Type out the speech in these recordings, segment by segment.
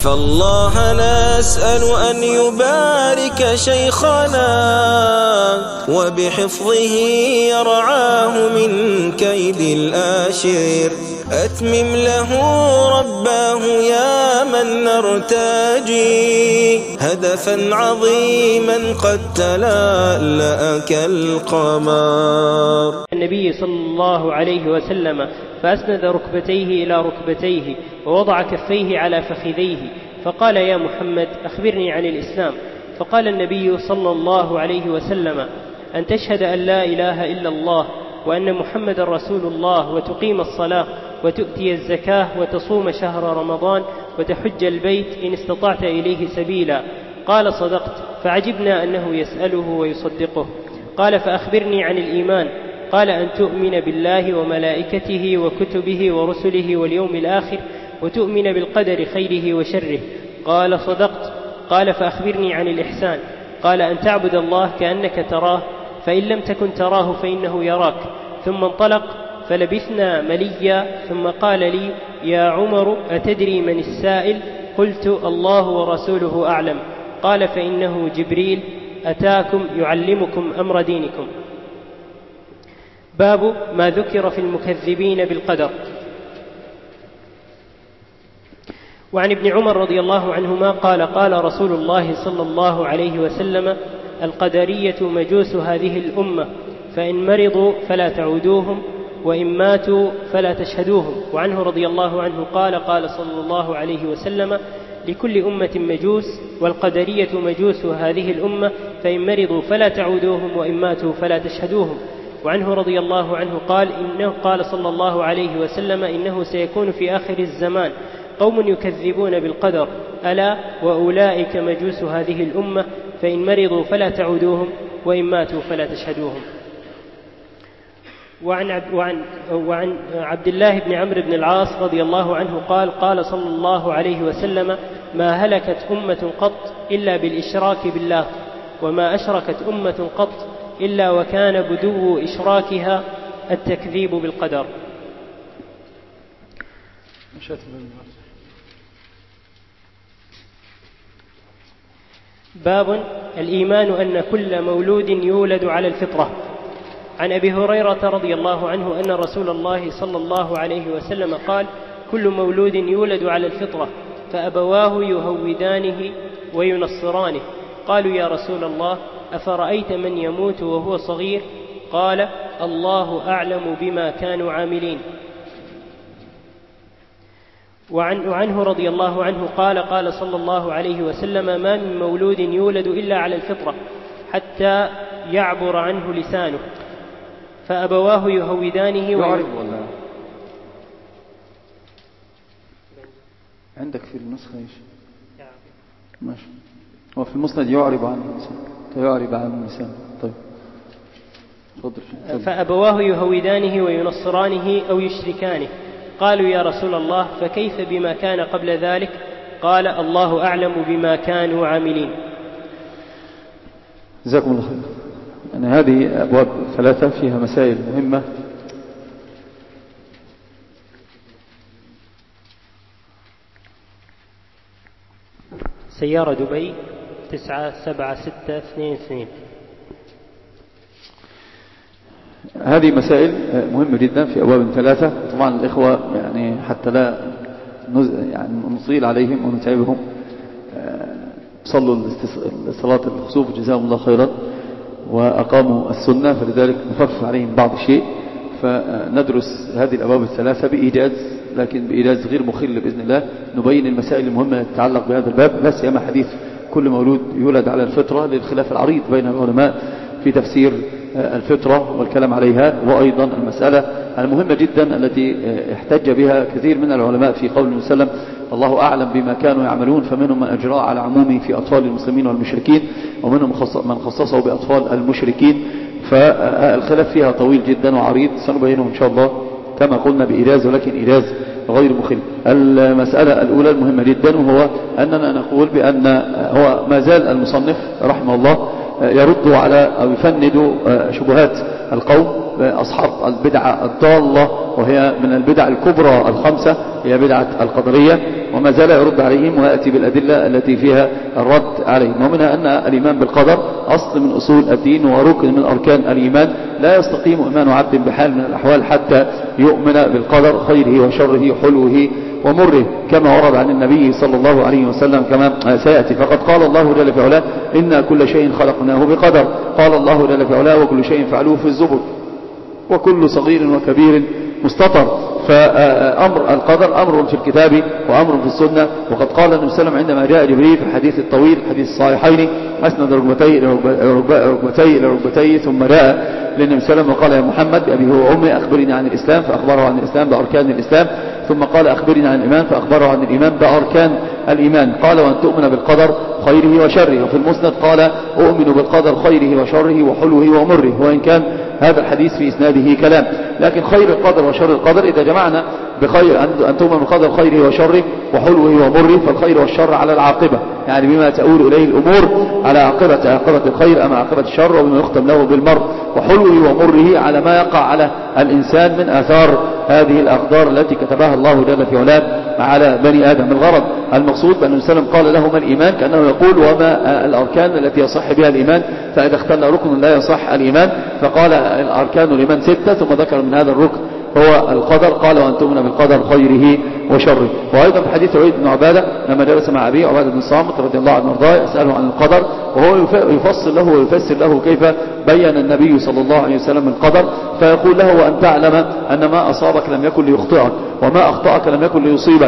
فالله نسأل أن يبارك شيخنا وبحفظه يرعاه من كيد الآشر. أتمم له رباه يا من نرتجي هدفا عظيما قد تلألأ كالقمر. النبي صلى الله عليه وسلم فأسند ركبتيه إلى ركبتيه ووضع كفيه على فخذيه فقال: يا محمد أخبرني عن الإسلام. فقال النبي صلى الله عليه وسلم: أن تشهد أن لا إله إلا الله وأن محمد رسول الله وتقيم الصلاة وتؤتي الزكاة وتصوم شهر رمضان وتحج البيت إن استطعت إليه سبيلا. قال: صدقت. فعجبنا أنه يسأله ويصدقه. قال: فأخبرني عن الإيمان. قال: أن تؤمن بالله وملائكته وكتبه ورسله واليوم الآخر وتؤمن بالقدر خيره وشره. قال: صدقت. قال: فأخبرني عن الإحسان. قال: أن تعبد الله كأنك تراه فإن لم تكن تراه فإنه يراك. ثم انطلق فلبثنا مليا ثم قال لي: يا عمر أتدري من السائل؟ قلت: الله ورسوله أعلم. قال: فإنه جبريل أتاكم يعلمكم أمر دينكم. باب ما ذكر في المكذبين بالقدر. وعن ابن عمر رضي الله عنهما قال: قال رسول الله صلى الله عليه وسلم: القدرية مجوس هذه الأمة، فإن مرضوا فلا تعودوهم وإن ماتوا فلا تشهدوهم. وعنه رضي الله عنه قال: قال صلى الله عليه وسلم: لكل أمة مجوس، والقدرية مجوس هذه الأمة، فإن مرضوا فلا تعودوهم وإن ماتوا فلا تشهدوهم. وعنه رضي الله عنه قال: إنه قال صلى الله عليه وسلم: إنه سيكون في آخر الزمان قوم يكذبون بالقدر، ألا وأولئك مجوس هذه الأمة، فإن مرضوا فلا تعودوهم وإن ماتوا فلا تشهدوهم. وعن عبد الله بن عمرو بن العاص رضي الله عنه قال: قال صلى الله عليه وسلم: ما هلكت أمة قط إلا بالإشراك بالله، وما أشركت أمة قط إلا وكان بدو إشراكها التكذيب بالقدر. باب الإيمان أن كل مولود يولد على الفطرة. عن أبي هريرة رضي الله عنه أن رسول الله صلى الله عليه وسلم قال: كل مولود يولد على الفطرة، فأبواه يهودانه وينصرانه. قالوا: يا رسول الله، أفرأيت من يموت وهو صغير؟ قال: الله أعلم بما كانوا عاملين. وعنه رضي الله عنه قال: قال صلى الله عليه وسلم: ما من مولود يولد إلا على الفطرة حتى يعبر عنه لسانه، فأبواه يهودانه يعرب ولا عندك في النسخة ايش؟ ماشي. هو في المسند يعرب عن اللسان، يعرب عن اللسان. طيب تفضل. فأبواه يهودانه وينصرانه أو يشركانه. قالوا: يا رسول الله، فكيف بما كان قبل ذلك؟ قال: الله أعلم بما كانوا عاملين. جزاكم الله خير. يعني هذه أبواب ثلاثة فيها مسائل مهمة. سيارة دبي 9762. هذه مسائل مهمة جدا في أبواب ثلاثة. طبعا الإخوة يعني حتى لا نطيل عليهم ونتعبهم صلوا صلاة الخسوف جزاهم الله خيرا وأقاموا السنة، فلذلك نخفف عليهم بعض الشيء، فندرس هذه الأبواب الثلاثة بإيجاز، لكن بإيجاز غير مخل بإذن الله. نبين المسائل المهمة تتعلق بهذا الباب، لا سيما حديث كل مولود يولد على الفطرة للخلاف العريض بين العلماء في تفسير الفطرة والكلام عليها، وأيضا المسألة المهمة جدا التي احتج بها كثير من العلماء في قول النبي صلى الله عليه وسلم: الله أعلم بما كانوا يعملون، فمنهم من أجرى على عمومه في أطفال المسلمين والمشركين، ومنهم من خصصه بأطفال المشركين. فالخلاف فيها طويل جدا وعريض، سنبينه إن شاء الله كما قلنا بإيجاز، ولكن إيجاز غير مخل. المسألة الأولى المهمة جدا، وهو أننا نقول بأن هو ما زال المصنف رحمه الله يرد على أو يفند شبهات القوم أصحاب البدعة الضالة وهي من البدع الكبرى الخمسة، هي بدعة القدرية، وما زال يرد عليهم ويأتي بالأدلة التي فيها الرد عليهم. ومنها أن الإيمان بالقدر أصل من أصول الدين وركن من أركان الإيمان، لا يستقيم إيمان عبد بحال من الأحوال حتى يؤمن بالقدر خيره وشره حلوه ومره، كما ورد عن النبي صلى الله عليه وسلم كما سيأتي. فقد قال الله جل في علاه: إنا كل شيء خلقناه بقدر. قال الله جل في علاه: وكل شيء فعلوه في الزبر، وكل صغير وكبير مستطر. فأمر القدر أمر في الكتاب وأمر في السنة. وقد قال النبي صلى الله عليه وسلم عندما جاء جبريل في الحديث الطويل حديث الصحيحين: أسند ركبتيه إلى ركبتيه ثم جاء للنبي صلى الله عليه وسلم وقال: يا محمد بأبي هو وأمي أخبرني عن الإسلام، فأخبره عن الإسلام بأركان الإسلام. ثم قال: أخبرني عن الإيمان، فأخبره عن الإيمان بأركان الإيمان. قال: وأن تؤمن بالقدر خيره وشره. وفي المسند قال: أؤمن بالقدر خيره وشره وحلوه ومره، وإن كان هذا الحديث في إسناده كلام، لكن خير القدر وشر القدر إذا جمعنا بخير أن تؤمن بالقدر خيره وشره وحلوه ومره، فالخير والشر على العاقبة، يعني بما تؤول إليه الأمور على عاقبة الخير أما عاقبة الشر، وبما يختم له بالمر، وحلوه ومره على ما يقع على الإنسان من آثار هذه الأقدار التي كتبها الله جل في علاه على بني آدم. الغرض المقصود بأن النبي صلى الله عليه وسلم قال لهم الإيمان كأنه يقول: وما الأركان التي يصح بها الإيمان؟ فإذا اختل ركن لا يصح الإيمان، فقال: الأركان الإيمان 6، ثم ذكر من هذا الركن هو القدر. قال: وأن تؤمن بالقدر خيره وشره. وأيضا في حديث عبيد بن عبادة لما جلس مع أبيه عبادة بن الصامت رضي الله عنه وارضاه يسأله عن القدر، وهو يفصل له ويفسر له كيف بين النبي صلى الله عليه وسلم القدر، فيقول له: وأن تعلم أن ما أصابك لم يكن ليخطئك، وما أخطأك لم يكن ليصيبك،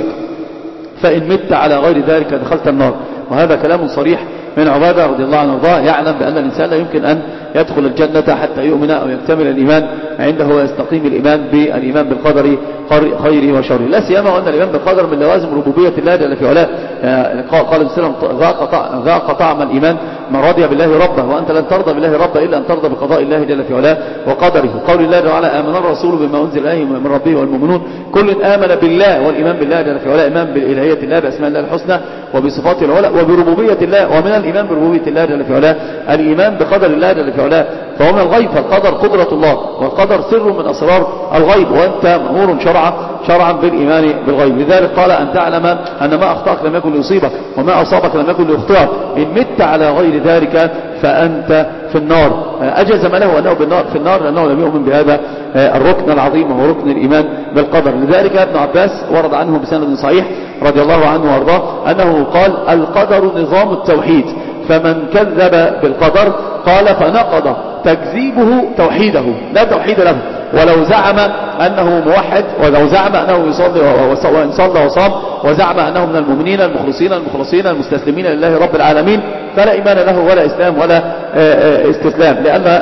فإن مت على غير ذلك دخلت النار. وهذا كلام صريح من عبادة رضي الله عنه وارضاه، يعلم بأن الإنسان لا يمكن أن يدخل الجنة حتى يؤمن أو يكتمل الإيمان عنده ويستقيم الإيمان بالإيمان بالقدر خيره وشره، لا سيما وأن الإيمان بالقدر من لوازم ربوبية الله جل في علاه. قال السلام: ذاق طعم الإيمان من رضي بالله ربه، وأنت لن ترضى بالله ربه إلا أن ترضى بقضاء الله جل في علاه وقدره. قول الله تعالى: آمن الرسول بما أنزل إليه من ربه والمؤمنون كل آمن بالله. والإيمان بالله جل في علاه إيمان بإلهية الله بأسماء الله الحسنى وبصفاته العلى وبربوبية الله. ومن الإيمان بربوبية الله جل في علاه الإيمان بقدر الله جل في علاه، فهو من الغيب، فالقدر قدرة الله، والقدر سر من أسرار الغيب، وأنت مأمور شرعا بالإيمان بالغيب. لذلك قال: أن تعلم أن ما أخطأك لم يكن ليصيبك، وما أصابك لم يكن ليخطئك، إن مت على غير ذلك فأنت في النار. أجزم له أنه في النار لأنه لم يؤمن بهذا الركن العظيم وهو ركن الإيمان بالقدر. لذلك ابن عباس ورد عنه بسند صحيح رضي الله عنه وارضاه أنه قال: القدر نظام التوحيد، فمن كذب بالقدر قال فنقض تكذيبه توحيده، لا توحيد له، ولو زعم أنه موحد، ولو زعم أنه يصلي وإن صلى وصام، وزعم أنه من المؤمنين المخلصين المستسلمين لله رب العالمين، فلا إيمان له ولا إسلام ولا استسلام،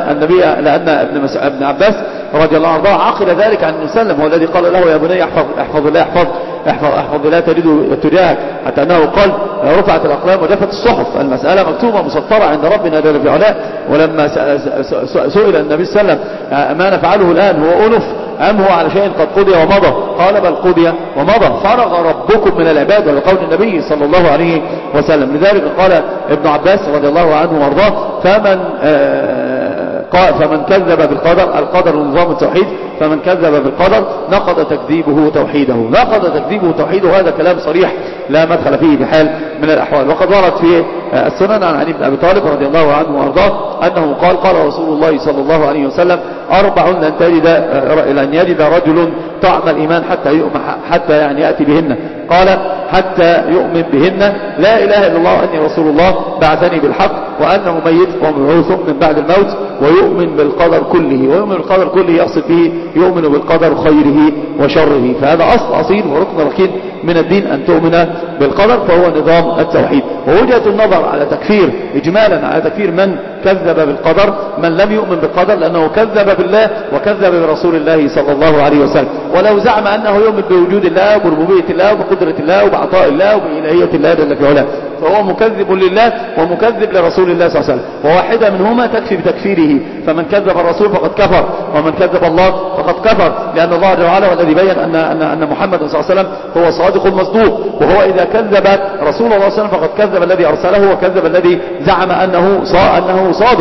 لأن ابن عباس رضي الله عنه عقل ذلك عن النبي، هو الذي قال له: يا بني احفظ الله احفظ لا تجد تجاهك، حتى أنه قال: رفعت الأقلام وجفت الصحف. المسألة مكتوبة مسطرة عند ربنا جل في علاه. ولما سئل النبي صلى الله عليه وسلم: ما نفعله الآن، هو أنف أم هو على شيء قد قضي ومضى؟ قال: بل قضي ومضى، فرغ ربكم من العباد، وقول النبي صلى الله عليه وسلم. لذلك قال ابن عباس رضي الله عنه وارضاه: فمن كذب بالقدر، القدر نظام التوحيد، فمن كذب بالقدر نقض تكذيبه توحيده. هذا كلام صريح لا مدخل فيه بحال من الأحوال. وقد ورد في السنن عن علي بن أبي طالب رضي الله عنه وارضاه أنه قال رسول الله صلى الله عليه وسلم: 4 لن يجد رجل طعم الإيمان حتى يعني يأتي بهن. قال: حتى يؤمن بهن لا إله إلا الله وأني رسول الله بعثني بالحق وأنه ميت ومبعوث من بعد الموت ويؤمن بالقدر كله. ويؤمن بالقدر كله يقصد به يؤمن بالقدر خيره وشره. فهذا أصيل وركن ركين من الدين أن تؤمن بالقدر، فهو نظام التوحيد. ووجهة النظر على تكفير إجمالا على تكفير من كذب بالقدر من لم يؤمن بالقدر، لأنه كذب بالله وكذب برسول الله صلى الله عليه وسلم. ولو زعم أنه يؤمن بوجود الله وبربوبية الله وبقدرة الله وبعطاء الله وبإلهية الله جل في علاه، فهو مكذب لله ومكذب لرسول الله صلى الله عليه وسلم، وواحدة منهما تكفي بتكفيره. فمن كذب الرسول فقد كفر، ومن كذب الله فقد كفر، لأن الله جل وعلا والذي بين أن محمد صلى الله عليه وسلم هو صادق المصدوق، وهو إذا كذب رسول الله صلى الله عليه وسلم فقد كذب الذي أرسله وكذب الذي زعم أنه صادق.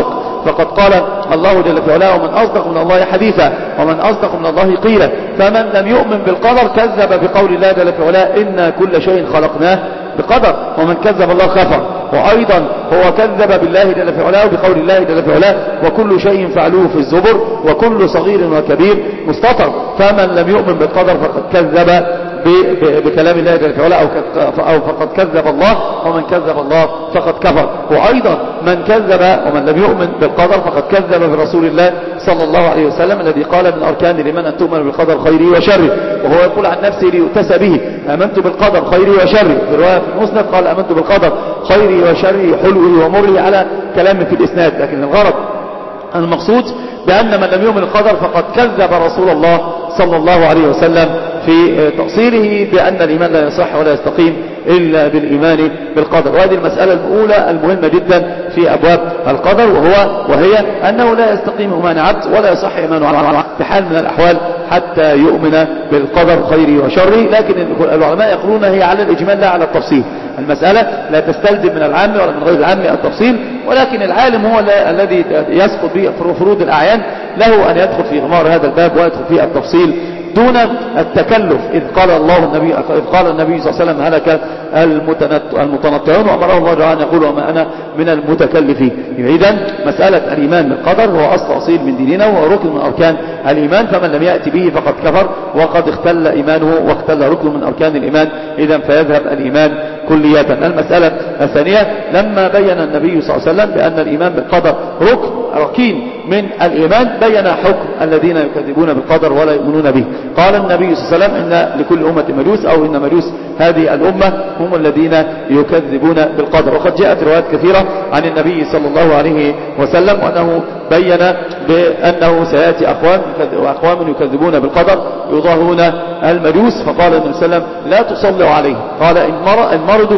فقد قال الله جل في علاه: ومن أصدق من الله حديثا ومن أصدق من الله قيلا. فمن لم يؤمن بالقدر كذب بقول الله جل في علاه: إنا كل شيء خلقناه بقدر. ومن كذب الله كفر. وأيضا هو كذب بالله جل في علاه بقول الله جل في علاه: وكل شيء فعلوه في الزبر وكل صغير وكبير مستطر. فمن لم يؤمن بالقدر فقد كذب بكلام الله جل في علاه أو فقد كذب الله، ومن كذب الله فقد كفر. وأيضا من كذب ومن لم يؤمن بالقدر فقد كذب برسول الله صلى الله عليه وسلم الذي قال: من أركان الإيمان أن تؤمن بالقدر خيره وشره. وهو يقول عن نفسه ليؤتسى به: آمنت بالقدر خيره وشره. في رواية في المسند قال: آمنت بالقدر خيره وشره حلوه ومره، على كلام في الإسناد. لكن الغرض المقصود بأن من لم يؤمن بالقدر فقد كذب رسول الله صلى الله عليه وسلم في تأصيله بأن الإيمان لا يصح ولا يستقيم إلا بالإيمان بالقدر. وهذه المسألة الأولى المهمة جدا في أبواب القدر، وهي أنه لا يستقيم إيمان عبد ولا يصح إيمان عبد في حال من الأحوال حتى يؤمن بالقدر خيره وشره. لكن العلماء يقولون هي على الإجمال لا على التفصيل. المسألة لا تستلزم من العام ولا من غير العام التفصيل، ولكن العالم هو الذي يسقط به فروض الأعيان، له أن يدخل في غمار هذا الباب ويدخل في التفصيل دون التكلف. إذ قال النبي صلى الله عليه وسلم: هلك المتنطعون، وأمره الله تعالى أن يقول: وما أنا من المتكلفين. إذن مسألة الإيمان بالقدر هو أصل أصيل من ديننا، وهو ركن من أركان الإيمان. فمن لم يأتي به فقد كفر وقد اختل إيمانه واختل ركن من أركان الإيمان، إذن فيذهب الإيمان كلية. المسألة الثانية: لما بين النبي صلى الله عليه وسلم بأن الإيمان بالقدر ركين من الإيمان، بين حكم الذين يكذبون بالقدر ولا يؤمنون به. قال النبي صلى الله عليه وسلم: إن لكل أمة مجوس، أو إن مجوس هذه الأمة هم الذين يكذبون بالقدر. وقد جاءت روايات كثيرة عن النبي صلى الله عليه وسلم وأنه بين بأنه سيأتي أقوام يكذبون بالقدر يضاهون المجوس. فقال النبي صلى الله عليه وسلم: لا تصلوا عليه. قال: إن مرضوا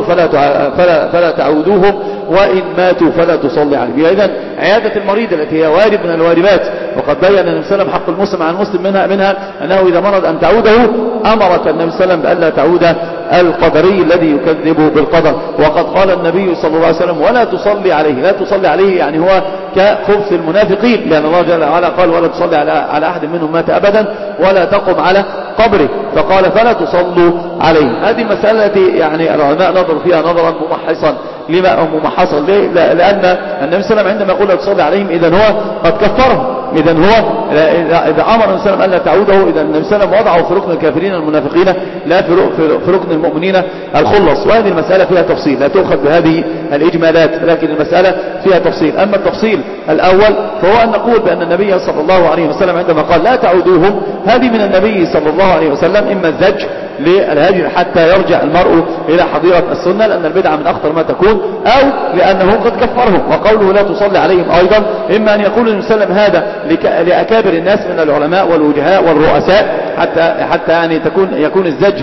فلا تعودوهم، وإن ماتوا فلا تصلي عليه. إذن عيادة المريض التي هي واجب من الواجبات. وقد بين النبي صلى الله عليه وسلم حق المسلم عن المسلم منها أنه إذا مرض أن تعوده. أمرك النبي صلى الله عليه وسلم بألا تعود القدري الذي يكذب بالقدر. وقد قال النبي صلى الله عليه وسلم: ولا تصلي عليه. لا تصلي عليه يعني هو كخبث المنافقين، لأن الله جل وعلا قال: ولا تصلي على أحد منهم مات أبدا ولا تقم على قبره. فقال: فلا تصلوا عليه. هذه المسألة التي يعني العلماء نظروا فيها نظرا ممحصا. لما أو ممحصا؟ ليه؟ لأن النبي صلى الله عليه وسلم عندما يقول: لا تصلي عليهم، إذن هو قد كفرهم. إذن هو إذا أمر النبي صلى الله عليه وسلم ألا تعوده، إذا النبي صلى الله عليه وسلم وضعه في ركن الكافرين المنافقين لا في ركن المؤمنين الخلص. وهذه المسألة فيها تفصيل، لا تؤخذ بهذه الإجمالات، لكن المسألة فيها تفصيل. أما التفصيل الأول فهو أن نقول بأن النبي صلى الله عليه وسلم عندما قال: لا تعودوهم، هذه من النبي صلى الله عليه وسلم إما الزج للهجر حتى يرجع المرء إلى حضيرة السنة، لأن البدعة من أخطر ما تكون، أو لأنه قد كفرهم. وقوله: لا تصلي عليهم أيضا إما أن يقول النبي صلى الله عليه وسلم هذا لأكابر الناس من العلماء والوجهاء والرؤساء، حتى يعني يكون الزج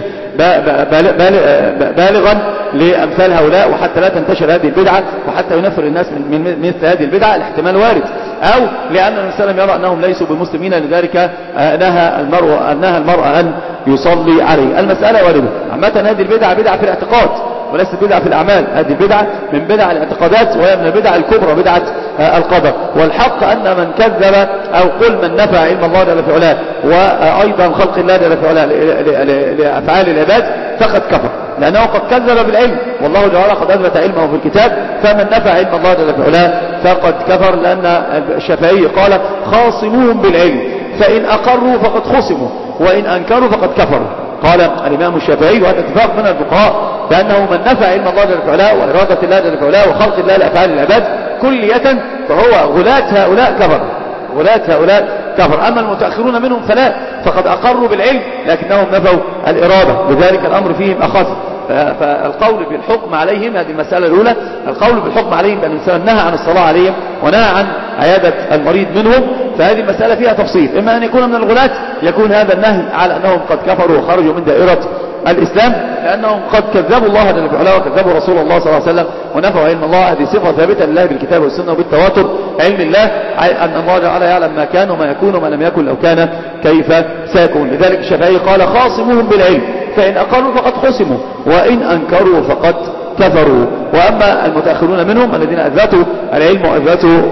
بالغا لأمثال هؤلاء، وحتى لا تنتشر هذه البدعة، وحتى ينفر الناس من مثل هذه البدعة. الاحتمال وارد. أو لأن النبي صلى الله عليه وسلم يرى أنهم ليسوا بمسلمين، لذلك نهى المرء أن يصلي عليه. المسألة واردة. عامة هذه البدعة بدعة في الاعتقاد وليست بدعة في الأعمال. هذه البدعة من بدع الاعتقادات، وهي من البدع الكبرى، بدعة القدر. والحق أن من كذب أو قل من نفى علم الله جل في علاه وأيضا خلق الله جل في علاه لأفعال العباد فقد كفر، لأنه قد كذب بالعلم، والله تعالى قد أثبت علمه في الكتاب. فمن نفى علم الله جل في علاه فقد كفر، لأن الشافعي قال: خاصموهم بالعلم، فإن أقروا فقد خصموا، وإن أنكروا فقد كفروا. قال الإمام الشافعي، وهذا اتفاق من الفقهاء، بأنه من نفى علم الله جل في علاه وإرادة الله جل في علاه وخلق الله لأفعال العباد كلية فهو غلاة هؤلاء كفر. أما المتأخرون منهم فقد أقروا بالعلم لكنهم نفوا الإرادة، لذلك الأمر فيهم أخف. فالقول بالحكم عليهم، هذه المسألة الأولى، القول بالحكم عليهم بأن الإنسان نهى عن الصلاة عليهم ونهى عن عيادة المريض منهم، فهذه المسألة فيها تفصيل. إما أن يكون من الغلاة، يكون هذا النهي على أنهم قد كفروا وخرجوا من دائرة الإسلام، لأنهم قد كذبوا الله جل وعلا وكذبوا رسول الله صلى الله عليه وسلم ونفوا علم الله. هذه صفة ثابتة لله بالكتاب والسنة وبالتواتر. علم الله أن الله تعالى يعلم ما كان وما يكون وما لم يكن لو كان كيف سيكون. لذلك الشافعي قال: خاصموهم بالعلم، فإن أقروا فقد خصموا، وإن أنكروا فقد كفروا. وأما المتأخرون منهم الذين أثبتوا العلم وأثبتوا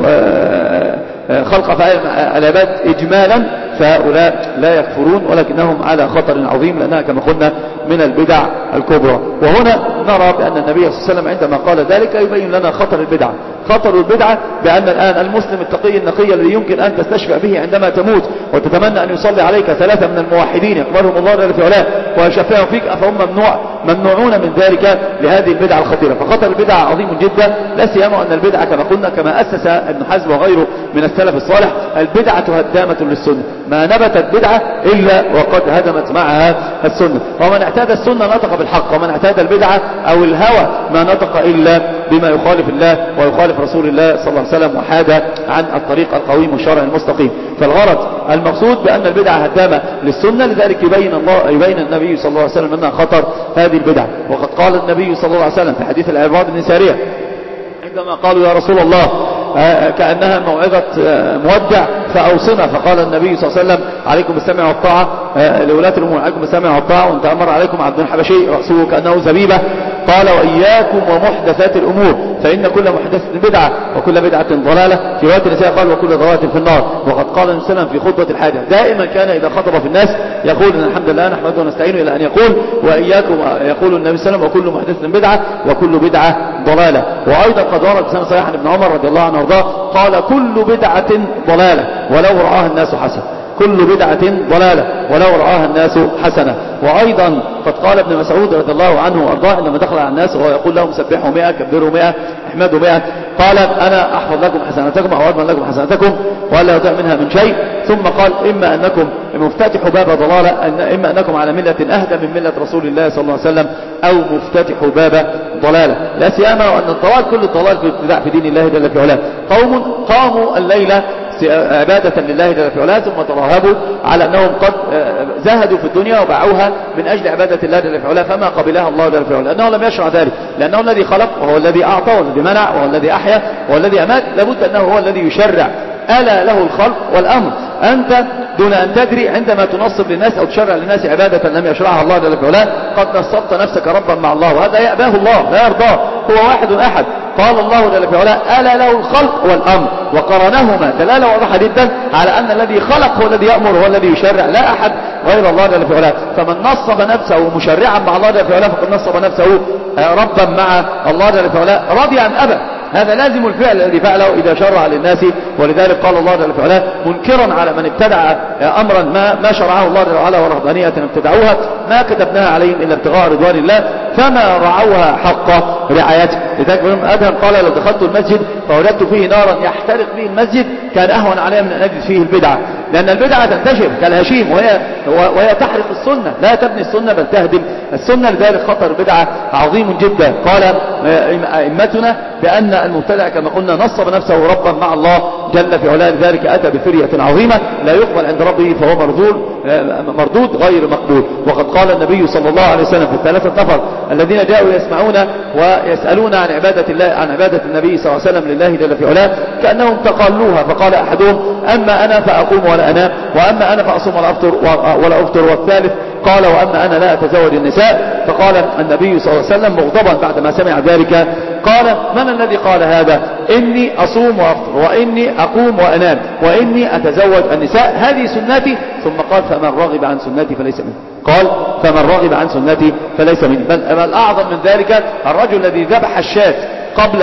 خلق أفعال العباد إجمالا فهؤلاء لا يكفرون ولكنهم على خطر عظيم لأنها كما قلنا من البدع الكبرى. وهنا نرى بأن النبي صلى الله عليه وسلم عندما قال ذلك يبين لنا خطر البدعة. خطر البدعة بأن الآن المسلم التقي النقي الذي يمكن أن تستشفع به عندما تموت وتتمنى أن يصلي عليك 3 من الموحدين يقبلهم الله جل في علاه ويشفعهم فيك فهم ممنوعون من ذلك لهذه البدعة الخطيرة. فخطر البدعة عظيم جدا، لا سيما أن البدعة كما قلنا كما أسس ابن حزم وغيره من السلف الصالح البدعة هدامة للسنة، ما نبتت بدعة إلا وقد هدمت معها السنة. ومن اعتاد السنة نطق بالحق، ومن اعتاد البدعة أو الهوى ما نطق إلا بما يخالف الله ويخالف رسول الله صلى الله عليه وسلم وحاد عن الطريق القويم والشرع المستقيم. فالغرض المقصود بأن البدعة هدامة للسنة، لذلك يبين النبي صلى الله عليه وسلم أنها خطر هذه البدعة. وقد قال النبي صلى الله عليه وسلم في حديث العرباض بن سارية عندما قالوا يا رسول الله كأنها موعظة مودع فأوصنا، فقال النبي صلى الله عليه وسلم عليكم بالسمع والطاعة لولاة الأمور، عليكم بالسمع والطاعة، وانت أمر عليكم عبد حبشي رأسه كأنه زبيبة، قال وإياكم ومحدثات الأمور فإن كل محدثة بدعة وكل بدعة ضلالة. في رواية النساء قال وكل ضلالة في النار. وقد قال النبي صلى الله عليه وسلم في خطبة الحاجة دائما كان إذا خطب في الناس يقول إن الحمد لله نحمده ونستعينه إلى أن يقول وإياكم، يقول النبي صلى الله عليه وسلم وكل محدثة بدعة وكل بدعة ضلالة. وأيضا قد ورد بسنة صحيح عن ابن عمر رضي الله عنه وارضاه قال كل بدعة ضلالة ولو رآها الناس حسنة، كل بدعة ضلالة ولو رآها الناس حسنة. وأيضا قد قال ابن مسعود رضي الله عنه وارضاه عندما دخل على الناس وهو يقول لهم سبحوا 100 كبروا 100 احمدوا 100 قال أنا أحفظ لكم حسناتكم أو أضمن لكم حسناتكم ولا يضيع منها من شيء. ثم قال إما أنكم مفتتح باب ضلالة، إما أنكم على ملة أهدى من ملة رسول الله صلى الله عليه وسلم أو مفتتح باب ضلالة. لا سيما وأن الضلال كل الضلال في ابتداع في دين الله جل في علاه. قوم قاموا الليلة عبادة لله جل في علاه ثم ترهبوا على أنهم قد زهدوا في الدنيا وباعوها من أجل عبادة الله جل في علاه فما قبلها الله جل في علاه، لأنه لم يشرع ذلك، لأنه الذي خلق وهو الذي أعطى والذي منع وهو الذي أحيا وهو الذي أمات، لابد أنه هو الذي يشرع. ألا له الخلق والأمر. أنت دون أن تدري عندما تنصب للناس أو تشرع للناس عبادة لم يشرعها الله جل في علاه قد نصبت نفسك ربا مع الله، وهذا يأباه الله لا يرضاه، هو واحد أحد. قال الله جل في علاه ألا له الخلق والأمر، وقرنهما دلالة واضحة جدا على أن الذي خلق هو الذي يأمر وهو الذي يشرع، لا أحد غير الله جل في علاه. فمن نصب نفسه مشرعا مع الله جل في علاه فقد نصب نفسه ربا مع الله جل في علاه رضي أم أبى. هذا لازم الفعل الذي فعله إذا شرع للناس. ولذلك قال الله جل في علاه منكرا على من ابتدع أمرا ما شرعه الله جل وعلا ورهبانية ابتدعوها ما كتبناها عليهم إلا ابتغاء رضوان الله فما رعوها حق رعايته. لذلك ابن أدهم قال لو دخلت المسجد فوجدت فيه نارا يحترق به المسجد كان أهون علي من أن أجد فيه البدعة، لأن البدعة تنتشر كالهشيم وهي تحرق السنة، لا تبني السنة بل تهدم السنة. لذلك خطر البدعة عظيم جدا. قال أئمتنا بأن المبتدع كما قلنا نصب نفسه ربا مع الله جل في علاه، لذلك أتى بفرية عظيمة لا يقبل عند ربه فهو مردود غير مقبول. وقد قال النبي صلى الله عليه وسلم في الثلاثة نفر الذين جاءوا يسمعون ويسألون عن عبادة الله عن عبادة النبي صلى الله عليه وسلم لله جل في علاه كأنهم تقالوها، فقال أحدهم أما أنا فأقوم ولا أنام، وأما أنا فأصوم ولا أفطر، والثالث قال وأما أنا لا أتزوج النساء. فقال النبي صلى الله عليه وسلم مغضبا بعدما سمع ذلك قال من الذي قال هذا؟ إني أصوم وأفطر وإني أقوم وأنام وإني أتزوج النساء هذه سنتي. ثم قال فمن رغب عن سنتي فليس مني. قال فمن رغب عن سنتي فليس مني. بل أعظم من ذلك الرجل الذي ذبح الشاة قبل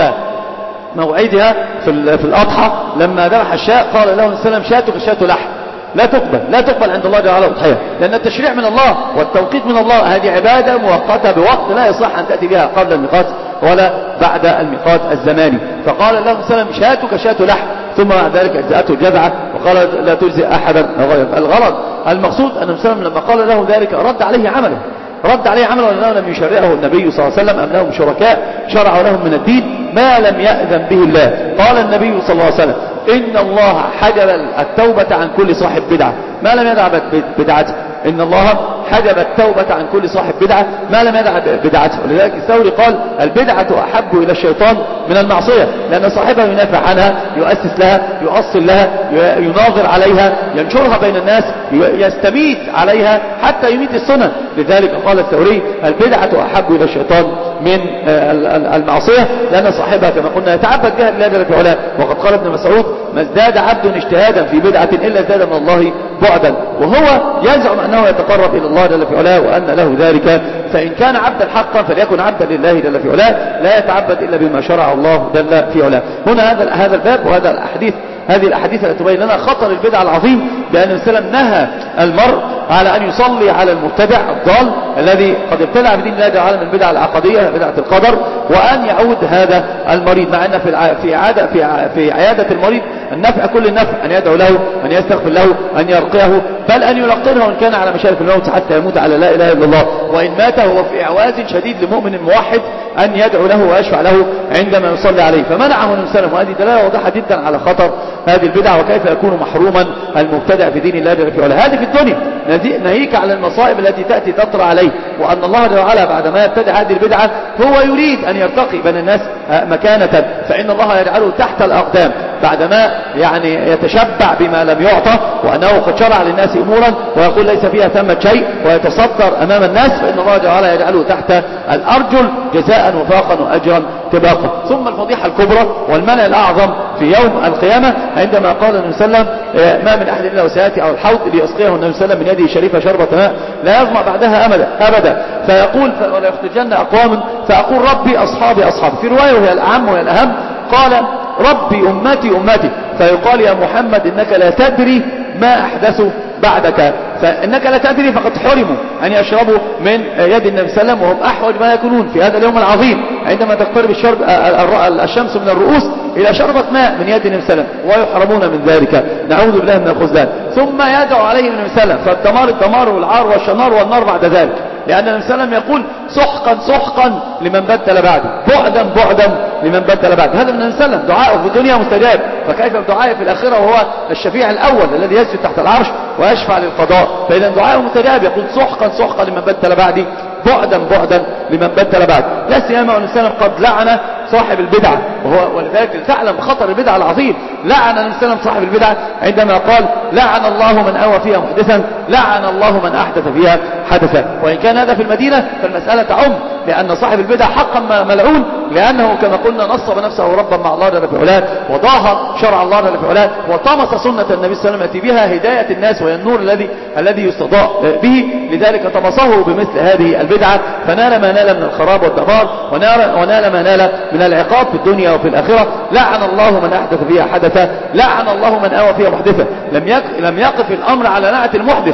موعدها في الأضحى لما ذبح الشاة قال له السلام شاتك شاة لحم لا تقبل عند الله جل وعلا أضحية، لأن التشريع من الله والتوقيت من الله، هذه عبادة مؤقتة بوقت لا يصح أن تأتي بها قبل الميقات ولا بعد الميقات الزماني. فقال له السلام شاتك شاة لحم، ثم بعد ذلك أجزأته الجذعة وقال لا تجزئ أحدا غير. الغرض المقصود أن السلام لما قال له ذلك رد عليه عمله لأنه لم يشرعه النبي صلى الله عليه وسلم أم لهم شركاء شرعوا لهم من الدين ما لم يأذن به الله. قال النبي صلى الله عليه وسلم إن الله حجب التوبة عن كل صاحب بدعة ما لم يدع بدعته، إن الله حجب التوبة عن كل صاحب بدعة ما لم يدع بدعته. ولذلك الثوري قال البدعة أحب إلى الشيطان من المعصية، لأن صاحبها ينافع عنها، يؤسس لها، يؤصل لها، يناظر عليها، ينشرها بين الناس، يستميت عليها حتى يميت السنة. لذلك قال الثوري البدعة أحب إلى الشيطان من المعصية، لأن صاحبها كما قلنا يتعبد بها لله جل في علاه. وقد قال ابن مسعود ما ازداد عبد اجتهادا في بدعة إلا ازداد من الله بعدا، وهو يزعم أنه يتقرب إلى الله جل في علاه وأن له ذلك. فإن كان عبدا حقا فليكن عبدا لله جل في علاه، لا يتعبد إلا بما شرع الله جل في علاه. هنا هذا الباب وهذا الأحاديث، هذه الأحاديث التي تبين لنا خطر البدع العظيم، بأن النبي صلى الله عليه وسلم نهى المرء على أن يصلي على المبتدع الضال الذي قد ابتدع بدين الله تعالى من البدع العقدية بدعة القدر، وأن يعود هذا المريض، مع أن في عيادة المريض النفع كل النفع، أن يدعو له، أن يستغفر له، أن يرقيه، بل أن يلقنه إن كان على مشارف الموت حتى يموت على لا إله إلا الله. وإن مات هو في إعواز شديد لمؤمن موحد أن يدعو له ويشفع له عندما يصلي عليه. فمنعه النبي صلى الله عليه وسلم، وهذه دلالة واضحة جدا على خطر هذه البدعة وكيف يكون محروما المبتدع في دين الله جل في علاه. هذه في الدنيا، ناهيك على المصائب التي تأتي تطرأ عليه، وأن الله جل وعلا بعدما يبتدع هذه البدعة هو يريد أن يرتقي بين الناس مكانة، فإن الله يجعله تحت الأقدام بعدما يعني يتشبع بما لم يعطى، وأنه قد شرع للناس أمورا ويقول ليس فيها ثمة شيء ويتصدر أمام الناس، فإن الله جل وعلا يجعله تحت الأرجل جزاء وفاقا وأجرا طباقا. ثم الفضيحة الكبرى والمنع الأعظم في يوم القيامة عندما قال النبي صلى الله عليه وسلم ما من أحد إلا وسيأتي على الحوض ليسقيه النبي صلى الله عليه وسلم من يده الشريفة شربة ماء لا يظمأ بعدها أبدا، فيقول ولا يختجن أقوام فأقول ربي أصحابي أصحابي، في رواية وهي الأعم وهي الأهم قال ربي أمتي أمتي، فيقال يا محمد إنك لا تدري ما أحدثوا بعدك، فإنك لا تدري فقد حرموا أن يشربوا من يد النبي صلى الله عليه وسلم، وهم أحوج ما يكونون في هذا اليوم العظيم عندما تقترب الشمس من الرؤوس إلى شربة ماء من يد النبي صلى الله عليه وسلم، ويحرمون من ذلك، نعوذ بالله من الخذلان. ثم يدعو عليه النبي صلى الله عليه وسلم، فالدمار والعار والشنار والنار بعد ذلك، لأن النبي صلى الله عليه وسلم يقول سحقا سحقا لمن بدل بعدي، بعدا بعدا لمن بدل بعدي. هذا من النبي صلى الله عليه وسلم، دعاءه في الدنيا مستجاب، فكيف بدعائه في الآخرة وهو الشفيع الأول الذي يسجد تحت العرش ويشفع للقضاء؟ فإذا دعاءه مستجاب، يقول سحقا سحقا لمن بدل بعدي، بعدا بعدا لمن بدل بعدي. لا سيما النبي صلى الله عليه وسلم قد لعن صاحب البدعة، ولذلك تعلم خطر البدعة العظيم. لعن النبي صلى الله عليه وسلم صاحب البدعة عندما قال لعن الله من أوى فيها محدثا، لعن الله من أحدث فيها حدثا. وإن كان هذا في المدينة فالمسألة تعم، لأن صاحب البدعة حقا ملعون، لأنه كما قلنا نصب نفسه ربا مع الله جل في علاه، وضاهى شرع الله جل في علاه، وطمس سنة النبي صلى الله عليه وسلم التي بها هداية الناس وهي النور الذي يستضاء به. لذلك طمسه بمثل هذه البدعة، فنال ما نال من الخراب والدمار، ونال ما نال من العقاب في الدنيا وفي الآخرة. لعن الله من أحدث فيها حدثا، لعن الله من أوى فيها محدثا. لم يقف الأمر على لعنة المحدث،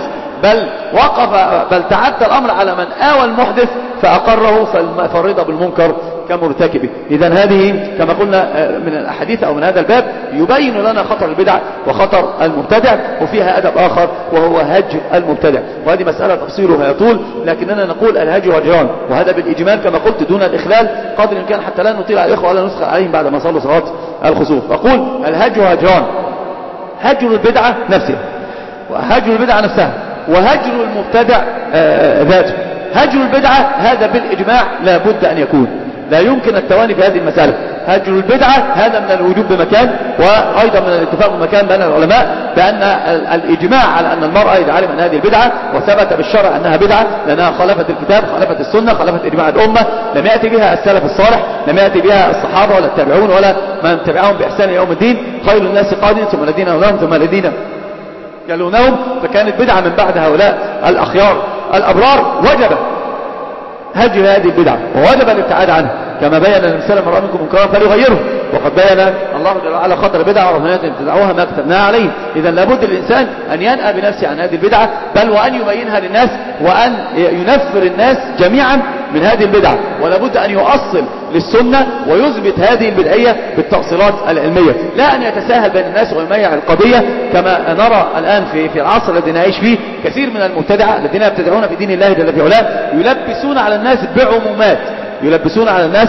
بل تعدى الأمر على من آوى المحدث فأقره فالرضا بالمنكر كمرتكبه. إذن هذه كما قلنا من الأحاديث أو من هذا الباب يبين لنا خطر البدع وخطر المبتدع، وفيها أدب آخر وهو هجر المبتدع، وهذه مسألة تفصيلها يطول، لكننا نقول الهجر هجران، وهذا بالإجمال كما قلت دون الإخلال قدر الإمكان حتى لا نطيل على الإخوة ولا نسخر عليهم بعد ما صلوا صلاة الخسوف. أقول الهجر هجران، هجر البدعة نفسها، وهجر البدعة نفسها، وهجر المبتدع ذاته. هجر البدعة هذا بالإجماع لا بد أن يكون، لا يمكن التواني في هذه المسألة. هجر البدعة هذا من الوجوب بمكان، وأيضا من الاتفاق بمكان بين العلماء بأن الإجماع على أن المرأة إذا علم أن هذه البدعة وثبت بالشرع أنها بدعة لأنها خالفت الكتاب، خالفت السنة، خالفت إجماع الأمة، لم يأتي بها السلف الصالح، لم يأتي بها الصحابة ولا التابعون ولا من تبعهم بإحسان يوم الدين، خير الناس قادم ثم الذين يلونهم ثم الذين يلونهم، فكانت بدعة من بعد هؤلاء الأخيار الأبرار. وجب هجر هذه البدعة ووجب الابتعاد عنها، كما بين النبي صلى الله عليه وسلم: من رأى منكم منكرا فليغيره. وقد بين الله جل وعلا خطر البدعة ورهبانية ابتدعوها ما كتبناها عليه. إذا لابد للإنسان أن ينأى بنفسه عن هذه البدعة، بل وأن يبينها للناس، وأن ينفر الناس جميعا من هذه البدعة، ولابد أن يؤصل للسنة ويثبت هذه البدعية بالتأصيلات العلمية، لا أن يتساهل بين الناس ويميع القضية كما نرى الآن في العصر الذي نعيش فيه. كثير من المبتدعة الذين يبتدعون في دين الله جل في علاه يلبسون على الناس بعمومات، يلبسون على الناس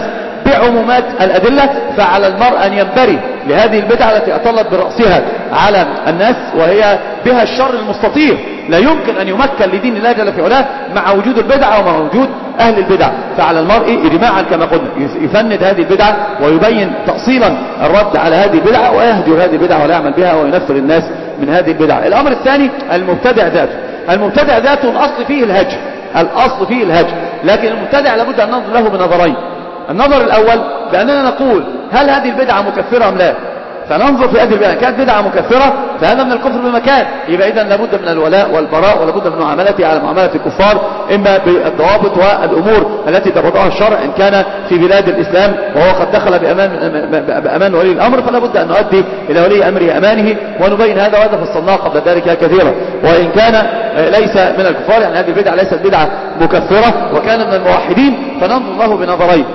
بعمومات الأدلة، فعلى المرء أن ينبري لهذه البدعة التي أطلت برأسها على الناس، وهي بها الشر المستطير. لا يمكن أن يمكن لدين الله جل في علاه مع وجود البدعة ومع وجود أهل البدع. فعلى المرء إجماعا كما قلنا يفند هذه البدعة ويبين تأصيلا الرد على هذه البدعة، ويهجر هذه البدعة ولا يعمل بها وينفر الناس من هذه البدعة. الأمر الثاني المبتدع ذاته. المبتدع ذاته الأصل فيه الهجر، الأصل فيه الهجر، لكن المبتدع لابد أن ننظر له بنظرين. النظر الأول بأننا نقول هل هذه البدعة مكفرة أم لا؟ فننظر في هذه البدعة، كانت بدعة مكفرة فهذا من الكفر بمكان، يبقى إذن لابد من الولاء والبراء، ولابد من معاملته على معاملة الكفار، إما بالضوابط والأمور التي ضبطها الشرع إن كان في بلاد الإسلام وهو قد دخل بأمان ولي الأمر، فلا بد أن نؤدي إلى ولي أمره أمانه ونبين هذا، وهذا فصلناه قبل ذلك كثيرا. وإن كان ليس من الكفار، يعني هذه البدعة ليست بدعة مكفرة وكان من الموحدين، فننظر له بنظرين.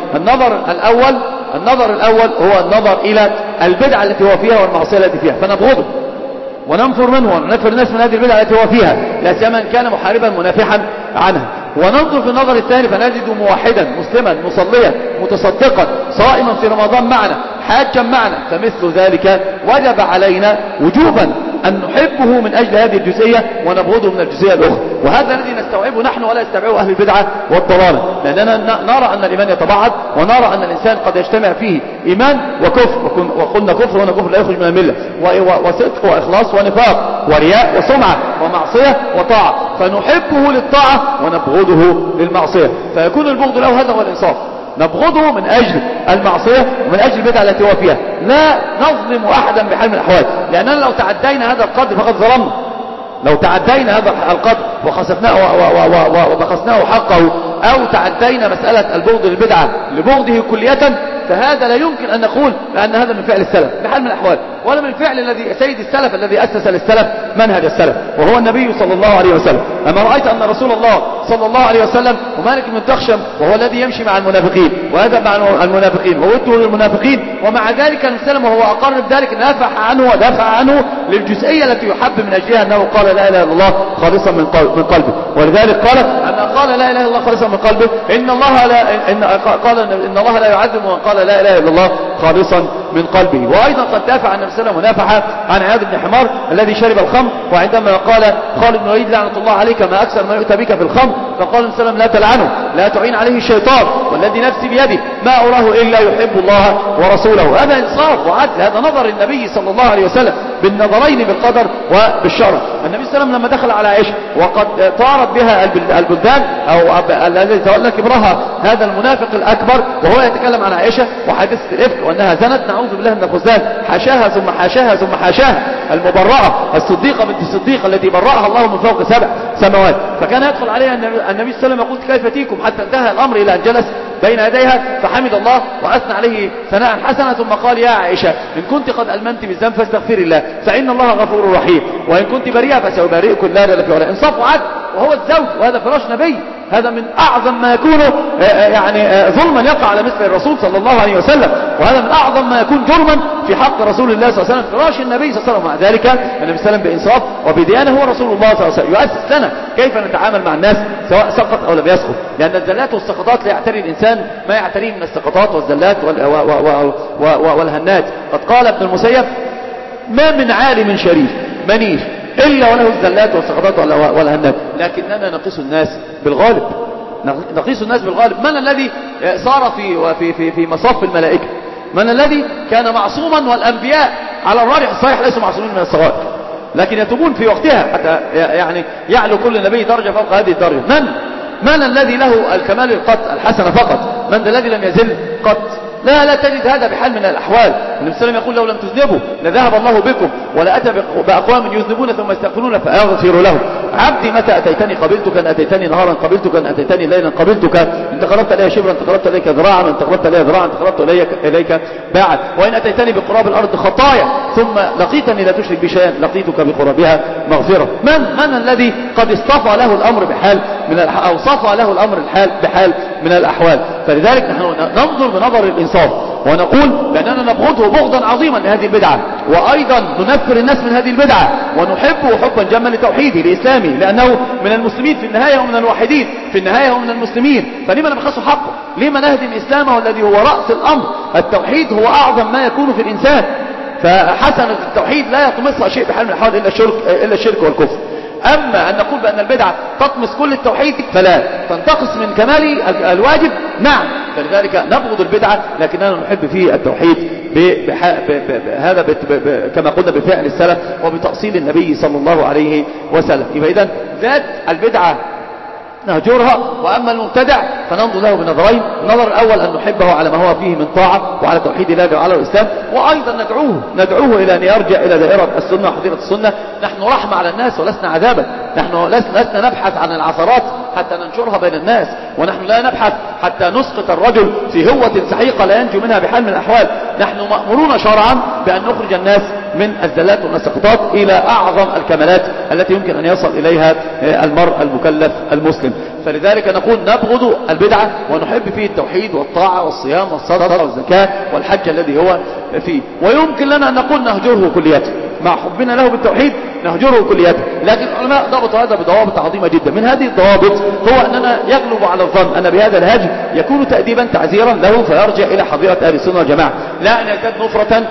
النظر الأول هو النظر إلى البدعة التي هو فيها والمعصية التي فيها، فنبغضه وننفر منه وننفر الناس من هذه البدعة التي هو فيها، لا سيما إن كان محاربا منافحا عنها. وننظر في النظر الثاني فنجد موحدا مسلما مصليا متصدقا صائما في رمضان معنا حاجا معنا، فمثل ذلك وجب علينا وجوبا أن نحبه من أجل هذه الجزئية ونبغضه من الجزئية الأخرى. وهذا الذي نستوعبه نحن ولا يستوعبه أهل البدعة والضلالة، لأننا نرى أن الإيمان يتبعض، ونرى أن الإنسان قد يجتمع فيه إيمان وكفر، وقلنا كفر وأن كفر لا يخرج من الملة، وصدق وإخلاص ونفاق ورياء وسمعة ومعصية وطاعة، فنحبه للطاعة ونبغضه للمعصية، فيكون البغض له هذا هو الإنصاف. نبغضه من أجل المعصية ومن أجل البدعة التي هو فيها، لا نظلم أحدا بحال من الأحوال، لأننا لو تعدينا هذا القدر فقد ظلمنا. لو تعدينا هذا القدر وبخسناه حقه، أو تعدينا مسألة البغض للبدعة لبغضه كلية، فهذا لا يمكن أن نقول بأن هذا من فعل السلف بحال من الأحوال، ولا من فعل الذي سيد السلف الذي أسس للسلف منهج السلف وهو النبي صلى الله عليه وسلم. أما رأيت أن رسول الله صلى الله عليه وسلم ومالك بن تخشم وهو الذي يمشي مع المنافقين ويذهب مع المنافقين ووده للمنافقين، ومع ذلك المسلم وهو أقر بذلك ودافع عنه للجزئية التي يحب من أجلها أنه قال لا إله إلا الله خالصا من قلبه. ولذلك قال أن قال لا إله إلا الله خالصا من قلبه إن الله لا يعذب من قال لا إله إلا الله خالصا من قلبه. وأيضا قد دافع عن النبي صلى الله عليه وسلم ونافح عن عياذ بن حمار الذي شرب الخمر، وعندما قال خالد بن الوليد لعنة الله عليك ما أكثر ما يؤتى بك في الخمر، فقال النبي صلى الله عليه وسلم لا تلعنه لا تعين عليه الشيطان والذي نفسي بيده ما أراه إلا يحب الله ورسوله. هذا إنصاف وعدل، هذا نظر النبي صلى الله عليه وسلم بالنظرين بالقدر وبالشرع. النبي صلى الله عليه وسلم لما دخل على عائشة وقد طارت بها البلدان أو الذي تولى كبرها هذا المنافق الأكبر وهو يتكلم عن عائشة وحادثة الإفك وأنها زنت، نعوذ بالله من الخزان، حاشاها ثم حاشاها ثم حاشاها، المبرأة الصديقة بنت الصديق التي برأها الله من فوق 7 سماوات. فكان يدخل عليها النبي صلى الله عليه وسلم يقول كيف تيكم، حتى انتهى الأمر إلى أن جلس بين يديها فحمد الله وأثنى عليه ثناء حسنا، ثم قال يا عائشة إن كنت قد ألمنت بالذنب فاستغفري الله فإن الله غفور رحيم، وإن كنت بريئة فسيبارئكم لا إله إلا هو. إنصاف وعدل، وهو الزوج وهذا فراش نبي، هذا من أعظم ما يكون ظلما يقع على مثل الرسول صلى الله عليه وسلم، وهذا من أعظم ما يكون جرما في حق رسول الله صلى الله عليه وسلم، فراش النبي صلى الله عليه وسلم. مع ذلك النبي صلى الله عليه وسلم بإنصاف وبديانة هو رسول الله صلى الله عليه وسلم يؤسس لنا كيف نتعامل مع الناس سواء سقط أو لم يسقط، لأن الزلات والسقطات لا يعتري الإنسان ما يعتريه من السقطات والزلات والهنات. قد قال ابن المسيب ما من عالم شريف منيف إلا وله الزلات والسقطات والهنات، لكننا نقيس الناس بالغالب، نقيس الناس بالغالب. من الذي صار في مصاف الملائكة؟ من الذي كان معصوما؟ والأنبياء على الراجح الصحيح ليسوا معصومين من الصغائر، لكن يتوبون في وقتها حتى يعني يعلو كل نبي درجة فوق هذه الدرجة. من الذي له الكمال القط الحسنة فقط؟ من الذي لم يزل قط؟ لا تجد هذا بحال من الأحوال. النبي صلى الله عليه وسلم يقول لو لم تذنبوا لذهب الله بكم ولأتى بأقوام يذنبون ثم يستغفرون فأغفر لهم. عبدي متى أتيتني قبلتك، أن أتيتني نهارا قبلتك، أن أتيتني ليلا قبلتك، إن تقربت إلي شبرا تقربت إليك ذراعا، إن تقربت إلي ذراعا تقربت إليك باعا، وإن أتيتني بقراب الأرض خطايا ثم لقيتني لا تشرك بي شيئا لقيتك بقرابها مغفرة. من الذي قد اصطفى له الأمر بحال من أو صفى له الأمر بحال من الأحوال؟ فلذلك نحن ننظر بنظر الإنصاف ونقول بأننا نبغضه بغضا عظيما لهذه البدعة، وأيضا ننفر الناس من هذه البدعة، ونحبه حبا جما لتوحيده لإسلامه، لأنه من المسلمين في النهاية ومن الوحيدين في النهاية ومن المسلمين. فلما نبخسه حقه؟ لما نهدم إسلامه الذي هو رأس الأمر؟ التوحيد هو أعظم ما يكون في الإنسان، فحسنة التوحيد لا يطمسها شيء بحال من الأحوال إلا الشرك والكفر. أما أن نقول بأن البدعة تطمس كل التوحيد فلا، تنتقص من كمال الواجب، نعم. فلذلك نبغض البدعة لكننا نحب فيه التوحيد هذا كما قلنا بفعل السلف وبتأصيل النبي صلى الله عليه وسلم. يبقى إذن ذات البدعة نهجرها، وأما المبتدع فننظر له بنظرين: النظر الأول أن نحبه على ما هو فيه من طاعة وعلى توحيد الله وعلى الإسلام، وأيضا ندعوه إلى أن يرجع إلى دائرة السنة وحظيرة السنة. نحن رحمة على الناس ولسنا عذابا، نحن لسنا نبحث عن العثرات حتى ننشرها بين الناس، ونحن لا نبحث حتى نسقط الرجل في هوة سحيقة لا ينجو منها بحال من الأحوال. نحن مأمورون شرعا بأن نخرج الناس من الزلات والنسقطات إلى أعظم الكمالات التي يمكن أن يصل إليها المرء المكلف المسلم. فلذلك نقول نبغض البدعة ونحب فيه التوحيد والطاعة والصيام والصدقة والزكاة والحج الذي هو فيه. ويمكن لنا أن نقول نهجره كلياته، مع حبنا له بالتوحيد نهجره كلياته. لكن العلماء ضبطوا هذا بضوابط عظيمة جدا. من هذه الضوابط هو أننا يغلب على الظن أن بهذا الهجر يكون تأديبا تعزيرا له فيرجع إلى حظيرة أهل السنة والجماعة، لا أن يزداد نفرة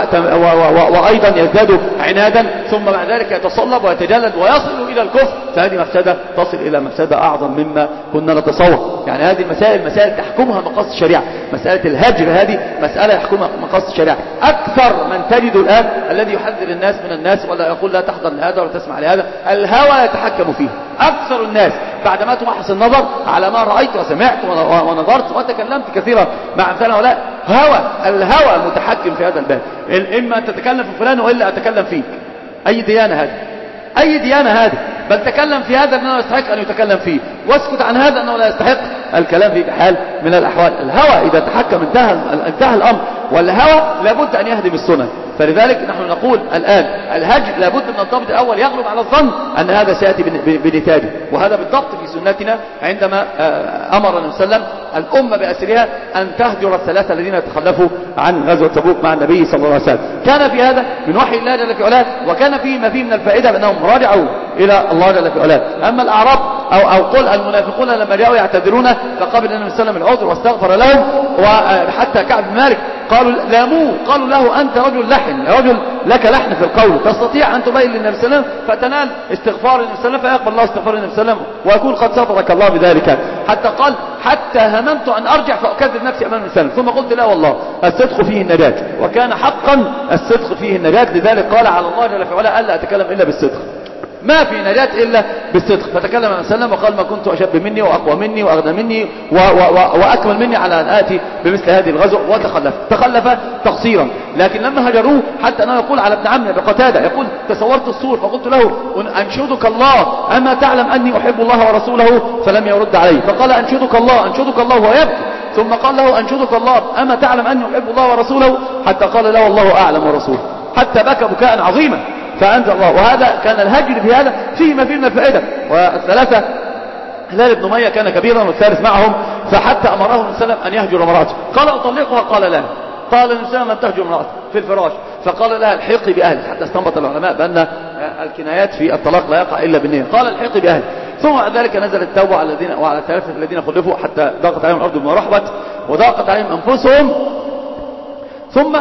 وأيضا يزداد عنادا ثم بعد ذلك يتصلب ويتجلد ويصل إلى الكفر. فهذه مفسدة تصل إلى مفسدة أعظم مما كنا نتصور. يعني هذه مسائل تحكمها مقاصد الشريعة. مسألة الهجر هذه مسألة يحكمها مقاصد الشريعة. أكثر من تجد الآن الذي يحذر الناس من الناس ولا يقول لا تحضر لهذا ولا تسمع لهذا، الهوى يتحكم فيه. أكثر الناس بعدما تمحص النظر على ما رأيت وسمعت ونظرت وتكلمت كثيرا مع أمثال هؤلاء، الهوى متحكم في هذا الباب. إما أن تتكلم في فلان وإلا أتكلم فيك. أي ديانة هذه؟ أي ديانة هذه؟ بل تكلم في هذا أنه يستحق أن يتكلم فيه، واسكت عن هذا أنه لا يستحق الكلام فيه بحال من الأحوال. الهوى إذا تحكم انتهى الأمر، والهوى لابد أن يهدم السنن. فلذلك نحن نقول الآن الهجر لابد من الضبط الأول يغلب على الظن أن هذا سيأتي بنتاجه، وهذا بالضبط في سنتنا عندما أمر النبي صلى الله عليه وسلم الأمة بأسرها أن تهجر الثلاثة الذين تخلفوا عن غزوة تبوك مع النبي صلى الله عليه وسلم. كان في هذا من وحي الله جل في علاه، وكان فيه ما فيه من الفائدة بأنهم راجعوا إلى الله جل في علاه. أما الأعراب أو قل المنافقون لما جاءوا يعتذرون فقبل النبي صلى الله عليه وسلم العذر واستغفر لهم، وحتى كعب بن مالك قالوا لاموه، قالوا له أنت رجل لحن، رجل لك لحن في القول، تستطيع أن تبين للنبي صلى الله عليه وسلم فتنال استغفار النبي صلى الله عليه وسلم فيقبل الله استغفار النبي صلى الله عليه وسلم ويكون قد سترك الله بذلك. حتى قال حتى هممت أن أرجع فأكذب نفسي أمام النبي صلى الله عليه وسلم، ثم قلت لا والله الصدق فيه النجاة، وكان حقا الصدق فيه النجاة. لذلك قال على الله جل في علاه ألا أتكلم إلا بالصدق، ما في نجاة إلا بالصدق. فتكلم النبي صلى الله عليه وسلم وقال ما كنت أشب مني وأقوى مني وأغنى مني وأكمل مني على أن آتي بمثل هذه الغزوة، تخلف تقصيرا. لكن لما هجروه حتى أنه يقول على ابن عمي بقتادة يقول تصورت الصور فقلت له أنشدك الله أما تعلم أني أحب الله ورسوله، فلم يرد عليه. فقال أنشدك الله ويبكي، ثم قال له أنشدك الله أما تعلم أني أحب الله ورسوله، حتى قال لا والله أعلم ورسوله، حتى بكى بكاء عظيما. فأنزل الله. وهذا كان الهجر في هذا فيه ما فيه من الفائدة. والثلاثة هلال بن أمية كان كبيرا والثالث معهم، فحتى أمره النبي صلى الله عليه وسلم أن يهجر امرأته. قال أطلقها؟ قال لا. قال النبي صلى الله عليه وسلم أن تهجر امرأته في الفراش، فقال لها الحقي بأهلك، حتى استنبط العلماء بأن الكنايات في الطلاق لا يقع إلا بالنية. قال الحقي بأهلك. ثم بعد ذلك نزل التوبة على الذين وعلى الثلاثة الذين خلفوا حتى ضاقت عليهم الأرض بما رحبت وضاقت عليهم أنفسهم، ثم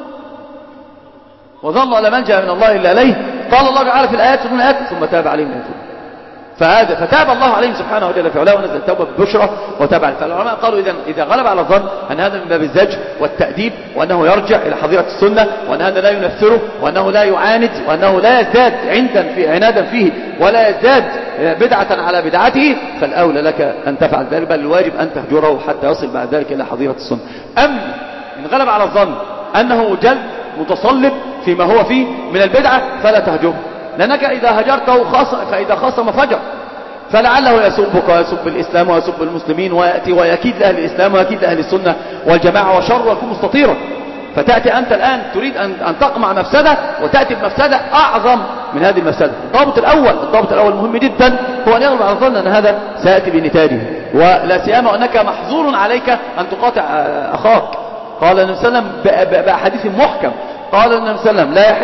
وظنوا لا ملجأ من الله إلا إليه. قال الله تعالى في الآيات ثم تاب عليهم ليتوبوا، فتاب الله عليهم سبحانه وتعالى في علاه ونزل التوبة بالبشرى وتاب عليهم. فالعلماء قالوا إذا غلب على الظن أن هذا من باب الزجر والتأديب، وأنه يرجع إلى حظيرة السنة، وأن هذا لا ينفره، وأنه لا يعاند، وأنه لا يزداد عنادا فيه ولا يزداد بدعة على بدعته، فالأولى لك أن تفعل ذلك، بل الواجب أن تهجره حتى يصل بعد ذلك إلى حظيرة السنة. أما إن غلب على الظن أنه جلد متصلب فيما هو فيه من البدعة فلا تهجره، لأنك إذا هجرته فإذا خاصم فجر، فلعله يسبك ويسب الإسلام ويسب المسلمين ويأتي ويكيد لأهل الإسلام ويكيد لأهل السنة والجماعة وشر يكون مستطيرا. فتأتي أنت الآن تريد أن تقمع مفسدة وتأتي بمفسدة أعظم من هذه المفسدة. الضابط الأول مهم جدا هو أن يغلب على الظن أن هذا سيأتي بنتاجه، ولا سيما أنك محظور عليك أن تقاطع أخاك. قال النبي صلى الله عليه وسلم بحديث محكم، قال النبي صلى الله عليه وسلم لا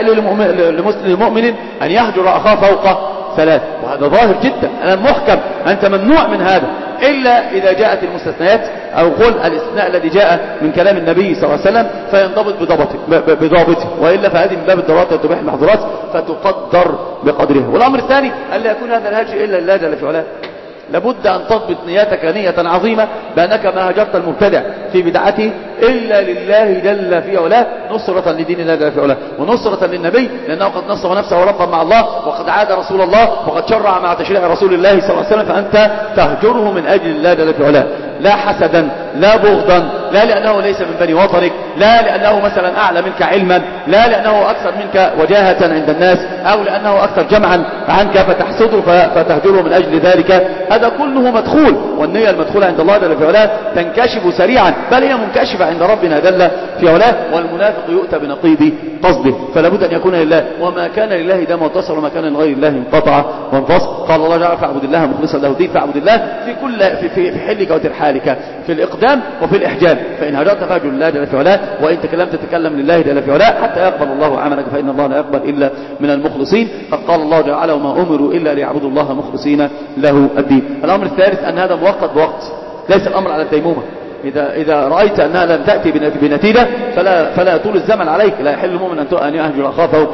يحل لمؤمن أن يهجر أخاه فوق 3، وهذا ظاهر جدا الآن محكم، أنت ممنوع من هذا إلا إذا جاءت المستثنيات أو قل الاستثناء الذي جاء من كلام النبي صلى الله عليه وسلم فينضبط بضابطه، وإلا فهذه من باب الضرورات وتبيح المحظورات فتقدر بقدرها. والأمر الثاني ألا يكون هذا الهجر إلا لله جل في علاه. لابد أن تضبط نيتك نية عظيمة بأنك ما هجرت المبتدع في بدعته إلا لله جل في علاه، نصرة لدين الله جل في علاه ونصرة للنبي، لأنه قد نصب نفسه ربا مع الله وقد عاد رسول الله وقد شرع مع تشريع رسول الله صلى الله عليه وسلم، فأنت تهجره من أجل الله جل في علاه، لا حسدا لا بغضا، لا لأنه ليس من بني وطنك، لا لأنه مثلا أعلى منك علما، لا لأنه أكثر منك وجاهة عند الناس، أو لأنه أكثر جمعا عنك فتحسده فتهجره من أجل ذلك. هذا كله مدخول، والنية المدخولة عند الله جل في علاه تنكشف سريعا، بل هي منكشفة عند ربنا جل في علاه، والمنافق يؤتى بنقيض قصده، فلا بد أن يكون لله، وما كان لله دام واتصل، وما كان لغير الله انقطع وانفصل. قال الله جل فاعبد الله مخلصا له الدين، فاعبد الله في كل في حلك وترحالك، في الإقدام وفي الإحجام، فإن هجرت فاهجر لله جل في علاه، وإن تكلمت تتكلم لله جل في علاه حتى يقبل الله عملك، فإن الله لا يقبل إلا من المخلصين. قد قال الله جل وعلا وما أمروا إلا ليعبدوا الله مخلصين له الدين. الأمر الثالث أن هذا مؤقت بوقت، ليس الأمر على الديمومة. إذا رأيت أنها لم تأتي بنتيجة فلا طول الزمن عليك، لا يحل المؤمن أن يهجر أخاه فوق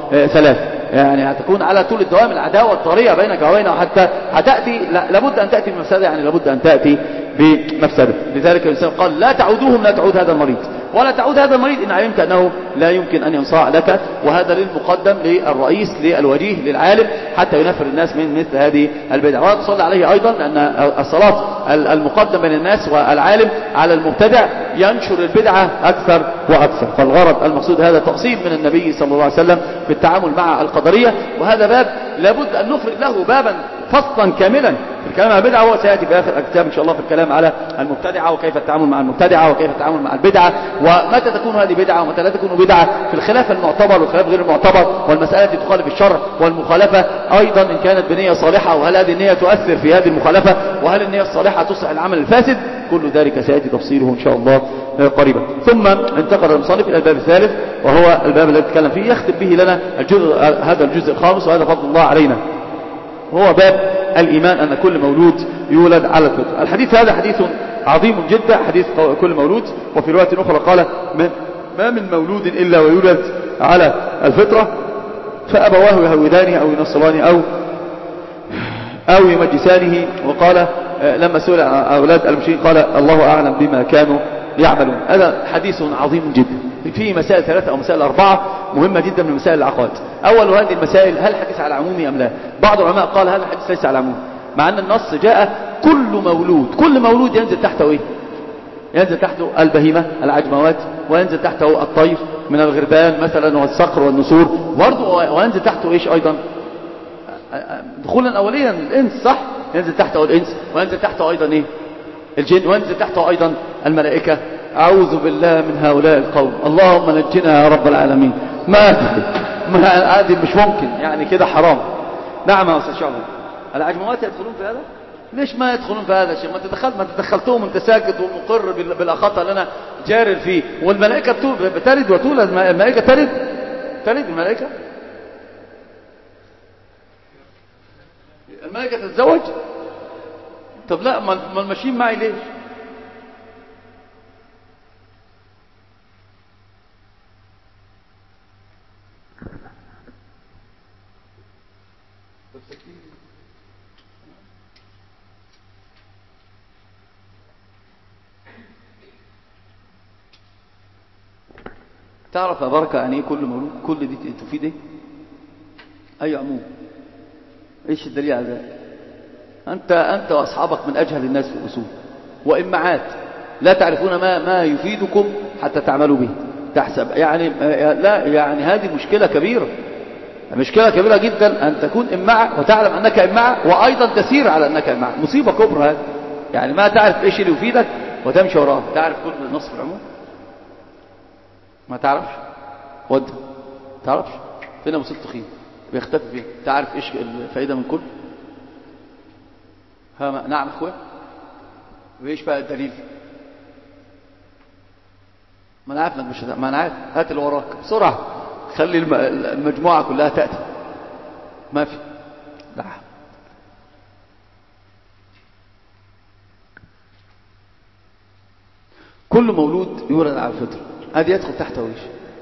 3، يعني هتكون على طول الدوام العداوة الطرية بينك وبينه حتى هتأتي، لابد أن تأتي بمفسدة، يعني لابد أن تأتي بمفسدة. لذلك الإنسان قال لا تعودوهم، لا تعود هذا المريض، ولا تعود هذا المريض إن علمت أنه لا يمكن أن ينصاع لك، وهذا للمقدم للرئيس للوجيه للعالم حتى ينفر الناس من مثل هذه البدع. ولا تصلي عليه أيضا، لأن الصلاة المقدم بين الناس والعالم على المبتدع ينشر البدعة أكثر وأكثر. فالغرض المقصود هذا تقسيم من النبي صلى الله عليه وسلم في التعامل مع القدرية، وهذا باب لابد أن نفرد له بابا فصلا كاملا في الكلام على البدعة، وهو سيأتي في آخر الكتاب إن شاء الله في الكلام على المبتدعة وكيف التعامل مع المبتدعة وكيف التعامل مع البدعة، ومتى تكون هذه بدعة ومتى لا تكون بدعة، في الخلاف المعتبر والخلاف غير المعتبر، والمسألة التي تخالف الشرع، والمخالفة أيضا إن كانت بنية صالحة، وهل هذه النية تؤثر في هذه المخالفة، وهل النية الصالحة تصلح العمل الفاسد، كل ذلك سيأتي تفصيله إن شاء الله قريبا. ثم انتقل المصنف إلى الباب الثالث، وهو الباب الذي نتكلم فيه، يختم به لنا هذا الجزء الخامس، وهذا فضل الله علينا، وهو باب الإيمان أن كل مولود يولد على الفطرة. الحديث هذا حديث عظيم جدا، حديث كل مولود، وفي رواية أخرى قال ما من مولود إلا ويولد على الفطرة، فأبواه يهودانه أو ينصرانه أو يمجسانه. وقال لما سئل عن أولاد المشركين قال الله أعلم بما كانوا يعملون. هذا حديث عظيم جدا، فيه مسائل 3 أو مسائل 4 مهمة جدا من مسائل العقائد. أول هذه المسائل، هل الحديث على عمومي أم لا؟ بعض العلماء قال هذا الحديث ليس على عمومي، مع أن النص جاء كل مولود ينزل تحته إيه؟ ينزل تحته البهيمة العجموات، وينزل تحته الطير من الغربان مثلا والصقر والنسور برضه، وينزل تحته إيش أيضا؟ دخولا أوليا الإنس، صح؟ ينزل تحته الإنس، وينزل تحته أيضا إيه؟ الجن، وينزل تحته أيضا الملائكة. أعوذ بالله من هؤلاء القوم، اللهم نجنا يا رب العالمين. ما هذه مش ممكن، يعني كده حرام. نعم يا أستاذ شعبان، العجموات يدخلون في هذا؟ ليش ما يدخلون في هذا الشيء؟ ما تدخلتهم وانت ساكت ومقر بالأخطاء اللي أنا جارر فيه. والملائكة بترد وتولد، الملائكة ترد الملائكة تتزوج. طب لا، ما ماشيين معي ليش؟ تعرف يا بركة يعني ايه كل مولود؟ كل دي تفيد ايه؟ اي عموم؟ ايش الدليل على ذلك؟ انت واصحابك من اجهل الناس في الاصول، وامعات لا تعرفون ما يفيدكم حتى تعملوا به. تحسب يعني لا، يعني هذه مشكلة كبيرة، مشكلة كبيرة جدا أن تكون إمعة وتعلم أنك إمعة، وأيضا تسير على أنك إمعة. مصيبة كبرى هذه، يعني ما تعرف إيش اللي يفيدك وتمشي وراه. تعرف كل نصف العموم؟ ما تعرفش؟ ود تعرفش؟ فين أبو ست خير؟ بيختفي فيها. تعرف ايش الفائدة من كل؟ نعم اخويا. وايش بقى الدليل؟ ما انا عارف انك مش ما انا عارف. هات اللي وراك بسرعة، خلي المجموعة كلها تأتي. ما في. لا. كل مولود يولد على الفطرة، هذه يدخل تحت ويش.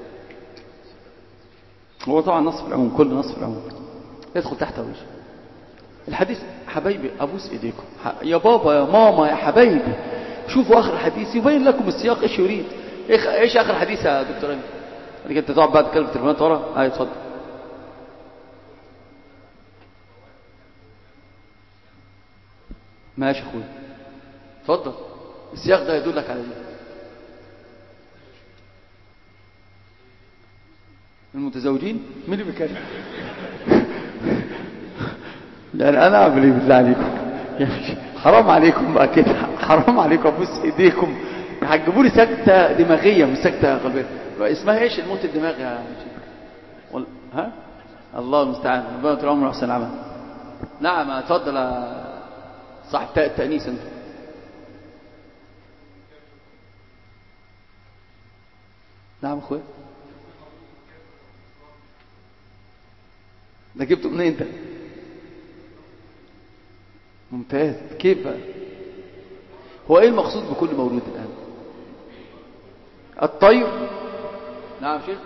هو طبعا نص في العموم، كل نص في العموم يدخل تحت ويش. الحديث حبايبي ابوس ايديكم يا بابا يا ماما يا حبايبي، شوفوا اخر الحديث يبين لكم السياق ايش يريد. ايش اخر حديث يا دكتور انت؟ انت تقعد بعد تكلم التليفونات ورا. هاي اتفضل. ماشي يا اخويا اتفضل. السياق ده يدلك على ايه؟ المتزوجين. مين اللي بيتكلم؟ يعني انا اعمل ايه بالله عليكم؟ حرام عليكم بقى كده، حرام عليكم ابوس ايديكم. هتجيبوا لي سكته دماغيه مش سكته قلبيه. اسمها ايش الموت الدماغي يا شيخ؟ ها الله المستعان. ربنا يطول عمره واحسن العمل. نعم اتفضل يا صاحب تاء التانيث انت. نعم اخويا. ده جبته منين انت؟ ممتاز. كيف بقى؟ هو ايه المقصود بكل مولود الان؟ الطير. نعم شيخ.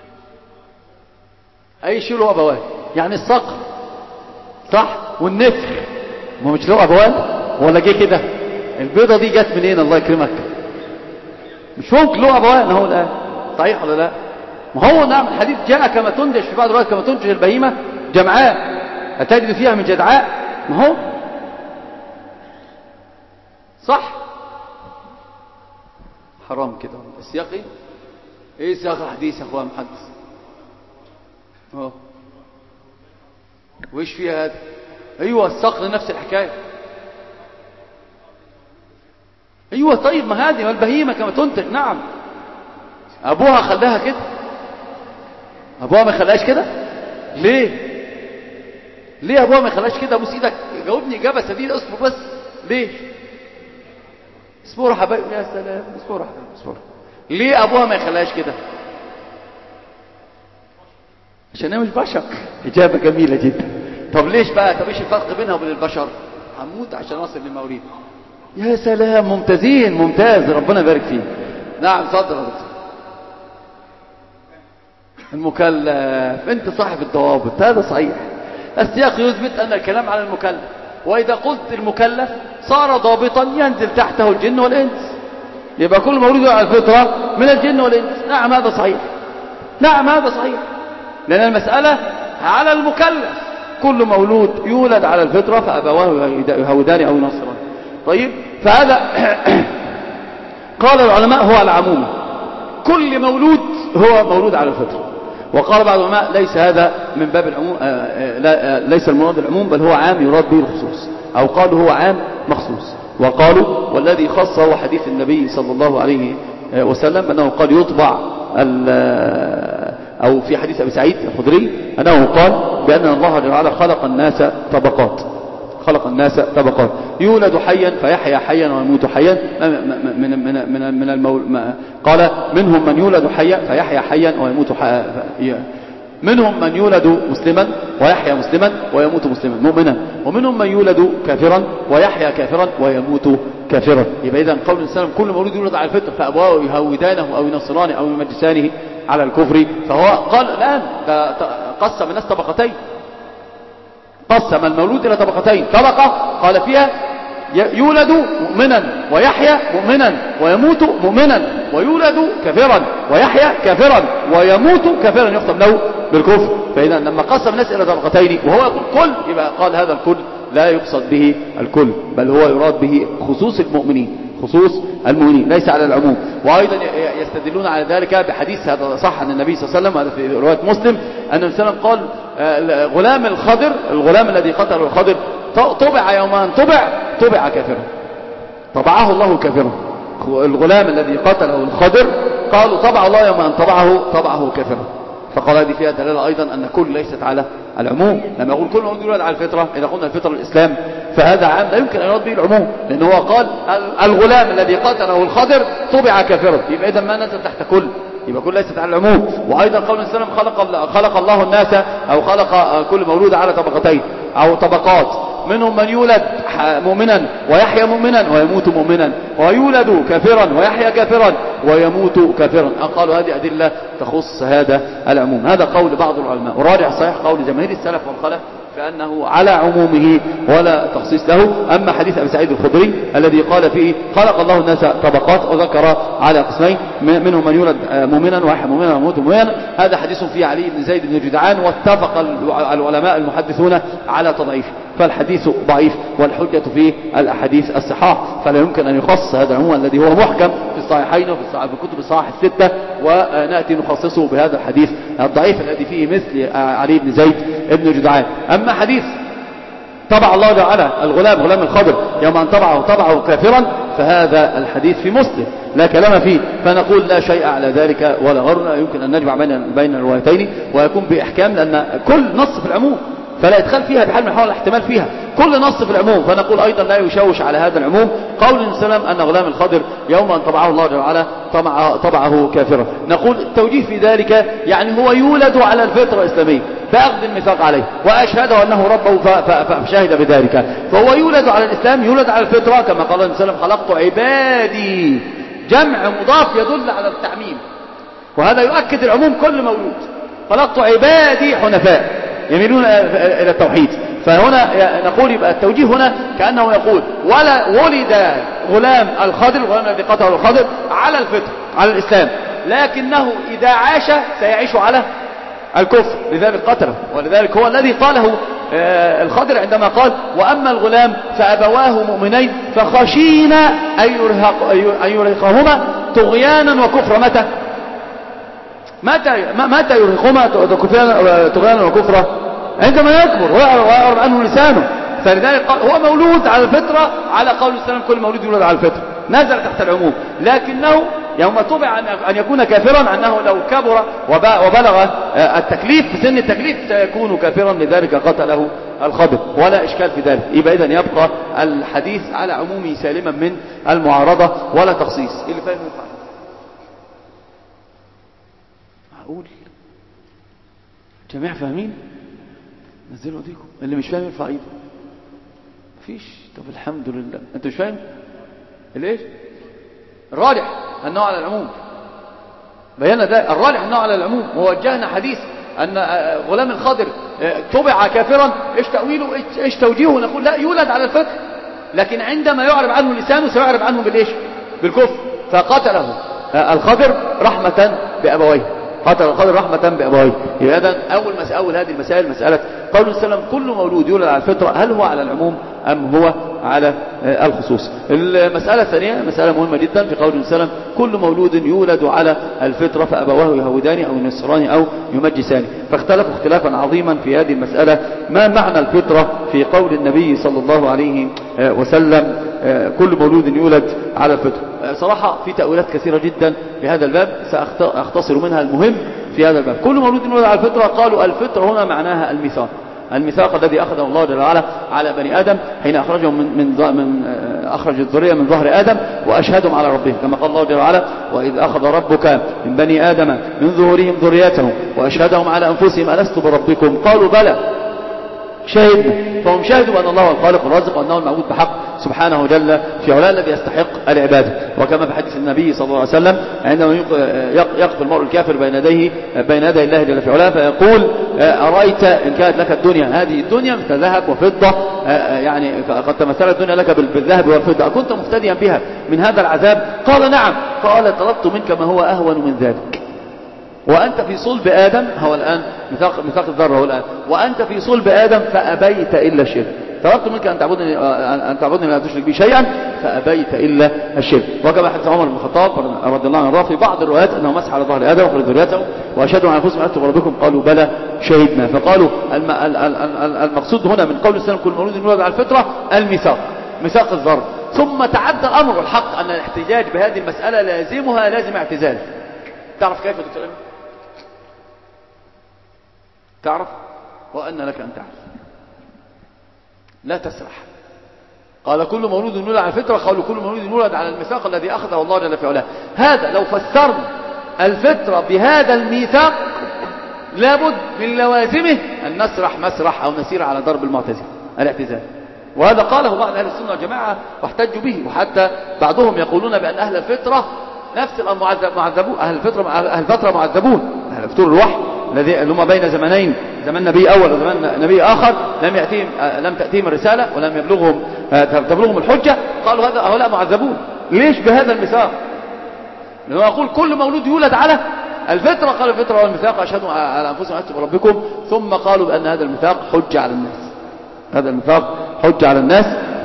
اي شيء له ابوان، يعني الصقر صح والنفر ما مش له ابوان ولا جه كده؟ البيضه دي جت منين الله يكرمك؟ مش ممكن له ابوان اهو الان. صحيح ولا لا؟ ما هو نعم الحديث جاء كما تنتج في بعض الروايات كما تنتج البهيمه جمعاء أتجد فيها من جدعاء. ما هو صح. حرام كده. السياق ايه؟ ايه سياق الحديث يا اخوان محدث؟ وايش فيها هذا؟ ايوه الصقر نفس الحكايه. ايوه طيب ما هذه ما البهيمه كما تنتج. نعم ابوها خلاها كده. ابوها ما خلاهاش كده ليه؟ ليه ابوها ما خلاهاش كده؟ ابوس ايدك جاوبني اجابه سديده. اصبر بس. ليه؟ اصبروا حبايبي. يا سلام. اصبروا حبايبي اصبروا. ليه ابوها ما يخليهاش كده؟ عشان هي مش بشر. اجابه جميله جدا. طب ليش بقى؟ طب ايش الفرق بينها وبين البشر؟ هموت عشان اوصل للمواليد. يا سلام ممتازين. ممتاز ربنا يبارك فيك. نعم اتفضل يا دكتور. المكلف. انت صاحب الضوابط. هذا صحيح. السياق يثبت ان الكلام على المكلف، واذا قلت المكلف صار ضابطا ينزل تحته الجن والانس، يبقى كل مولود على الفطره من الجن والانس. نعم هذا صحيح. نعم هذا صحيح. لان المساله على المكلف. كل مولود يولد على الفطره فابواه يهودان او ينصران. طيب فهذا قال العلماء هو العموم. كل مولود هو مولود على الفطره. وقال بعض العلماء ليس هذا من باب العموم، ليس المراد العموم بل هو عام يراد به الخصوص، أو قالوا هو عام مخصوص. وقالوا والذي خصه هو حديث النبي صلى الله عليه وسلم أنه قال يطبع أو في حديث أبي سعيد الخدري أنه قال بأن الله جل وعلا خلق الناس طبقات. خلق الناس طبقات. يولد حيا فيحيا حيا ويموت حيا. قال منهم من يولد حيا فيحيا حيا ويموت حيا. منهم من يولد مسلما ويحيا مسلما ويموت مسلما مؤمنا. ومنهم من يولد كافرا ويحيا كافرا ويموت كافرا. يبقى إذن قول الإنسان كل مولود يولد على الفطر فأبواه يهودانه أو ينصرانه أو يمجسانه على الكفر. فهو قال الآن قسم الناس طبقتين. قسم المولود إلى طبقتين. طبقة قال فيها يولد مؤمنا ويحيا مؤمنا ويموت مؤمنا، ويولد كافرا ويحيا كافرا ويموت كافرا يختم له بالكفر. فإذا لما قسم الناس إلى طبقتين وهو يقول كل، يبقى قال هذا الكل لا يقصد به الكل بل هو يراد به خصوص المؤمنين، خصوص المؤمنين ليس على العموم. وأيضا يستدلون على ذلك بحديث هذا صح عن النبي صلى الله عليه وسلم، هذا في رواية مسلم، أن النبي صلى الله عليه وسلم قال غلام الخضر، الغلام الذي قتله الخضر طبع يوما طبع كافرا، طبعه الله كافرا. الغلام الذي قتله الخضر قالوا طبع الله يوما طبعه كافرا. فقال هذه فيها دلالة أيضا أن كل ليست على العموم. لما يقول كل مولود يولد على الفطرة، إذا قلنا الفطرة الإسلام فهذا عام لا يمكن أن يرد به العموم، لأنه هو قال الغلام الذي قتله الخضر طبع كافرا، يبقى إذا ما نزل تحت كل، يبقى كل ليست على العموم. وأيضا قول النبي صلى الله عليه وسلم خلق الله الناس أو خلق كل مولود على طبقتين أو طبقات، منهم من يولد مؤمنا ويحيى مؤمنا ويموت مؤمنا، ويولد كافرا ويحيى كافرا ويموت كافرا. قالوا هذه أدلة تخص هذا العموم. هذا قول بعض العلماء، وراجع الصحيح قول جماهير السلف والخلف فأنه على عمومه ولا تخصيص له. أما حديث أبي سعيد الخدري الذي قال فيه خلق الله الناس طبقات وذكر على قسمين منهم من يولد مؤمنا ويحيى مؤمنا ويموت مؤمنا، هذا حديث فيه علي بن زيد بن جدعان، واتفق العلماء المحدثون على تضعيفه، فالحديث ضعيف والحجة في الأحاديث الصحاح، فلا يمكن أن يخص هذا العموم الذي هو محكم في الصحيحين وفي كتب الصحاح الستة، ونأتي نخصصه بهذا الحديث الضعيف الذي فيه مثل علي بن زيد بن جدعان. أما حديث طبع الله تعالى الغلام غلام الخضر يوم أن طبعه كافرا، فهذا الحديث في مسلم لا كلام فيه، فنقول لا شيء على ذلك ولا غيرنا، يمكن أن نجمع بين الروايتين ويكون بإحكام، لأن كل نص في العموم فلا يدخل فيها بحال من حول الاحتمال فيها، كل نص في العموم، فنقول أيضا لا يشوش على هذا العموم قول النبي صلى الله عليه وسلم أن غلام الخضر يوم أن طبعه الله تعالى طبعه كافرا. نقول التوجيه في ذلك يعني هو يولد على الفطرة الإسلامية بأخذ الميثاق عليه وأشهده أنه ربه فشهد بذلك، فهو يولد على الإسلام، يولد على الفطرة كما قال النبي صلى الله عليه وسلم خلقت عبادي، جمع مضاف يدل على التعميم، وهذا يؤكد العموم كل مولود، خلقت عبادي حنفاء يميلون إلى التوحيد. فهنا نقول يبقى التوجيه هنا كأنه يقول ولا ولد غلام الخضر الغلام الذي قتله الخضر على الفطر على الإسلام، لكنه إذا عاش سيعيش على الكفر، لذلك قتله، ولذلك هو الذي قاله الخضر عندما قال وأما الغلام فأبواه مؤمنين فخشينا أن يرهقهما طغيانا وكفرا. متى يرهقهما طغيانا وكفرا؟ عندما يكبر ويعرض عنه لسانه. فلذلك هو مولود على الفطرة على قول السلام كل مولود يولد على الفطرة، نزل تحت العموم، لكنه يوم طبع أن يكون كافرا، أنه لو كبر وبلغ التكليف في سن التكليف سيكون كافرا، لذلك قتله الخضر ولا إشكال في ذلك. يبقى إذن يبقى الحديث على عمومه سالما من المعارضة ولا تخصيص. اللي فاهم ينفع معقول جميع فاهمين؟ نزلوا ايديكم، اللي مش فاهم يرفع ايده. مفيش. طب الحمد لله. انت مش فاهم ليش؟ الراجح انه على العموم، بينا ده الراجح انه على العموم، ووجهنا حديث ان غلام الخضر طبع كافرا، ايش تأويله ايش توجيهه؟ نقول لا، يولد على الفطر، لكن عندما يعرب عنه لسانه سيعرب عنه بالايش؟ بالكفر، فقتله الخضر رحمة بأبويه، قتل الخضر رحمة بأبويه. إذن أول هذه المسائل مسألة قول السلام كل مولود يولد على الفطرة، هل هو على العموم أم هو على الخصوص؟ المسألة الثانية مسألة مهمة جدا في قول السلام كل مولود يولد على الفطرة فأبواه يهودان أو ينصران أو يمجسان، فاختلفوا اختلافا عظيما في هذه المسألة. ما معنى الفطرة في قول النبي صلى الله عليه وسلم كل مولود يولد على الفطرة؟ صراحة في تأويلات كثيرة جدا في هذا الباب، سأختصر منها المهم في هذا الباب. كل مولود يولد على الفطرة، قالوا الفطرة هنا معناها الميثاق الذي أخذه الله جل وعلا على بني آدم حين أخرجهم أخرج الذرية من ظهر آدم وأشهدهم على ربهم، كما قال الله جل وعلا وإذ أخذ ربك من بني آدم من ظهورهم ذريتهم وأشهدهم على أنفسهم ألست بربكم قالوا بلى شهدنا، فهم شهدوا بأن الله هو الخالق والرازق وأنه المعبود بحق سبحانه جل في علاه الذي يستحق العبادة. وكما في حديث النبي صلى الله عليه وسلم عندما يقف المرء الكافر بين يدي الله جل في علاه فيقول أرأيت إن كانت لك الدنيا، هذه الدنيا مثل ذهب وفضة، يعني قد تمثلت الدنيا لك بالذهب والفضة، أكنت مفتديا بها من هذا العذاب؟ قال نعم. قال طلبت منك ما هو أهون من ذلك، وأنت في صلب آدم، هو الآن ميثاق الذرة هو الآن، وأنت في صلب آدم فأبيت إلا الشرك، طلبت منك أن تعبدني لا تشرك بي شيئا فأبيت إلا الشرك. وكما حدث عمر بن الخطاب رضي الله عنه في بعض الروايات أنه مسح على ظهر آدم وخرج ذريته وأشهدوا على أنفسهم ألست بربكم قالوا بلى شهدنا. فقالوا المقصود هنا من قول السلام كل مولود يولد على الفطرة ميثاق الذرة. ثم تعدى الأمر، والحق أن الاحتجاج بهذه المسألة لازم اعتزال. تعرف كيف يا دكتور؟ تعرف وأن لك أن تعرف، لا تسرح. قال كل مولود يولد على الفطرة، قالوا كل مولود يولد على الميثاق الذي أخذه الله جل في علاه. هذا لو فسرنا الفطرة بهذا الميثاق لابد من لوازمه أن نسرح مسرح أو نسير على ضرب المعتزلة الاعتزال. وهذا قاله بعض أهل السنة والجماعة واحتجوا به، وحتى بعضهم يقولون بأن أهل الفطرة نفس معذبون، أهل الفطرة معذبون، أهل الفطور الوحي الذي هم بين زمنين، زمن نبي أول وزمن نبي آخر لم تأتيهم الرسالة ولم تبلغهم الحجة، قالوا هؤلاء معذبون. ليش بهذا الميثاق؟ لأنه يقول كل مولود يولد على الفطرة، قال الفطرة والميثاق أشهدوا على أنفسهم ألست بربكم، ثم قالوا بأن هذا الميثاق حجة على الناس، هذا الميثاق حجة على الناس.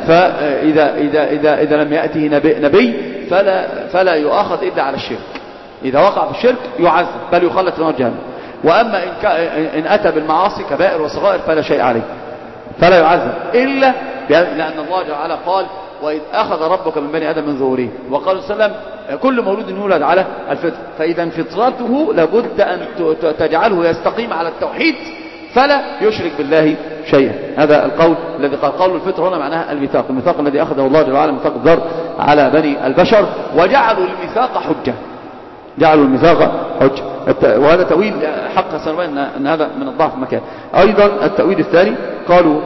فإذا لم يأته نبي فلا يؤاخذ إلا على الشرك، إذا وقع في الشرك يعذب بل يخلد في نار جهنم. وأما إن أتى بالمعاصي كبائر وصغائر فلا شيء عليه، فلا يعذب إلا لأن الله تعالى قال وإذ أخذ ربك من بني آدم من ظهورهم، وقال صلى الله عليه وسلم كل مولود يولد على الفطرة. فإذا فطرته لابد أن تجعله يستقيم على التوحيد فلا يشرك بالله شيئا. هذا القول الذي قال الفطرة هنا معناها الميثاق، الميثاق الذي أخذه الله تعالى ميثاق الذر على بني البشر، وجعلوا الميثاق حجة، جعلوا الميثاق حجة. وهذا تأويل حق سنبين أن هذا من الضعف مكان. أيضا التأويل الثاني قالوا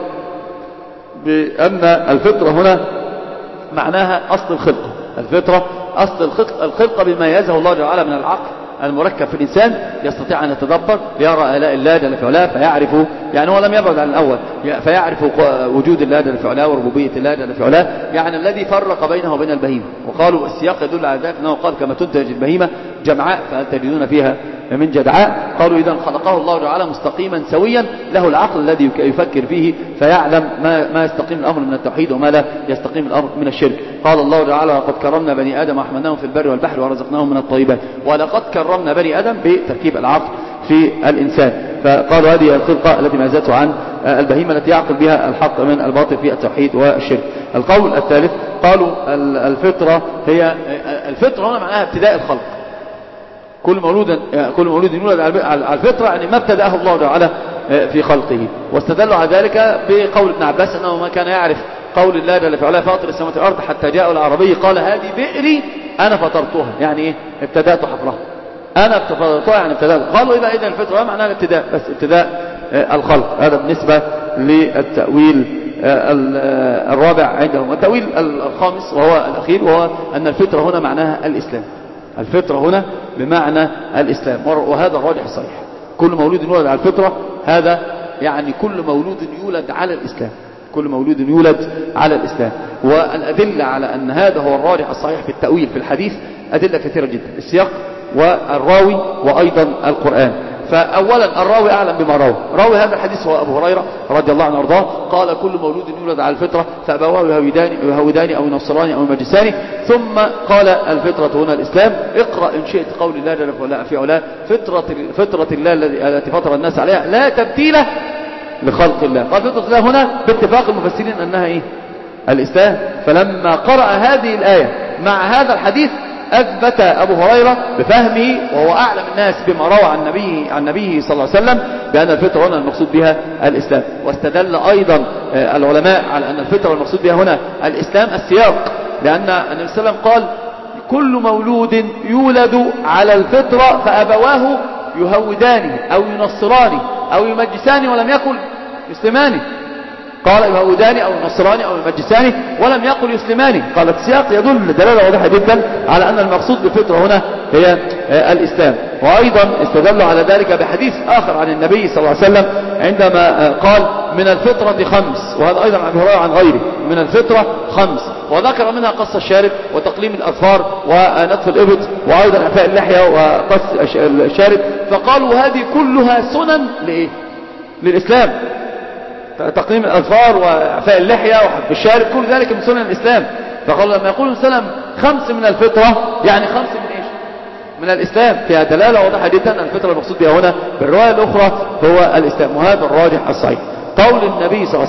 بأن الفطرة هنا معناها أصل الخلقة، الفطرة أصل الخلقة بما يزه الله تعالى من العقل المركب في الإنسان، يستطيع أن يتدبر يرى آلاء الله جل في علاه فيعرف، يعني هو لم يبعد عن الأول، فيعرف وجود الله جل في علاه وربوبية الله جل في علاه، يعني الذي فرق بينه وبين البهيمة. وقالوا السياق يدل على ذلك أنه قال كما تنتج البهيمة جمعاء فهل تجدون فيها من جدعاء. قالوا إذا خلقه الله تعالى مستقيما سويا، له العقل الذي يفكر فيه فيعلم ما يستقيم الأمر من التوحيد وما لا يستقيم الأمر من الشرك. قال الله تعالى لقد كرمنا بني آدم وحملناهم في البر والبحر ورزقناهم من الطيبات. ولقد كرمنا بني آدم بتركيب العقل في الإنسان. فقالوا هذه الخلقة التي ميزته عن البهيمة التي يعقل بها الحق من الباطل في التوحيد والشرك. القول الثالث قالوا الفطرة هي الفطرة هنا معناها ابتداء الخلق، كل مولود يولد على الفطرة، يعني ما ابتدأه الله تعالى في خلقه. واستدلوا على ذلك بقول ابن عباس أنه ما كان يعرف قول الله جل في علاه فاطر السماوات والأرض حتى جاء العربي قال هذه بئري أنا فطرتها، يعني إيه؟ ابتدأت حفرها، أنا فطرتها يعني ابتدأت. قالوا إذا الفطرة معناها الابتداء، بس ابتداء الخلق. هذا بالنسبة للتأويل الرابع عندهم. التأويل الخامس وهو الأخير وهو أن الفطرة هنا معناها الإسلام، الفطرة هنا بمعنى الإسلام، وهذا الراجح الصحيح. كل مولود يولد على الفطرة، هذا يعني كل مولود يولد على الإسلام، كل مولود يولد على الإسلام. والأدلة على أن هذا هو الراجح الصحيح في التأويل في الحديث أدلة كثيرة جدا، السياق والراوي وأيضا القرآن. فأولا الراوي أعلم بما روى، راوي هذا الحديث هو أبو هريرة رضي الله عنه وارضاه، قال كل مولود يولد على الفطرة فأبواه يهودان أو ينصران أو يمجسان. ثم قال الفطرة هنا الإسلام. اقرأ إن شئت قول الله جل في علاه فطرة الله التي فطر الناس عليها لا تبديل لخلق الله. قال فطرة الله هنا باتفاق المفسرين أنها إيه؟ الإسلام. فلما قرأ هذه الآية مع هذا الحديث أثبت أبو هريرة بفهمه وهو أعلم الناس بما روى عن نبيه صلى الله عليه وسلم بأن الفطرة هنا المقصود بها الإسلام. واستدل أيضا العلماء على أن الفطرة المقصود بها هنا الإسلام السياق، لأن النبي صلى الله عليه وسلم قال كل مولود يولد على الفطرة فأبواه يهودانه أو ينصرانه أو يمجسانه ولم يقل يسلمانه. قال يهوداني أو ينصراني أو يمجساني ولم يقل يسلماني. قال السياق يدل دلالة واضحة جدا على أن المقصود بالفطرة هنا هي الإسلام. وأيضا استدلوا على ذلك بحديث آخر عن النبي صلى الله عليه وسلم عندما قال من الفطرة 5، وهذا أيضا عن هريرة عن غيره، من الفطرة 5، وذكر منها قص الشارب وتقليم الأظفار ونتف الإبط وأيضا إعفاء اللحية وقص الشارب. فقالوا هذه كلها سنن لإيه؟ للإسلام، تقليم الأظفار وإعفاء اللحية وحب الشارب كل ذلك من سنن الإسلام. فقالوا لما يقول السلام 5 من الفطرة يعني 5 من إيش؟ من الإسلام. فيها دلالة واضحة جدا أن الفطرة المقصود بها هنا بالرواية الأخرى هو الإسلام، وهذا الراجح الصحيح. قول النبي صلى الله عليه وسلم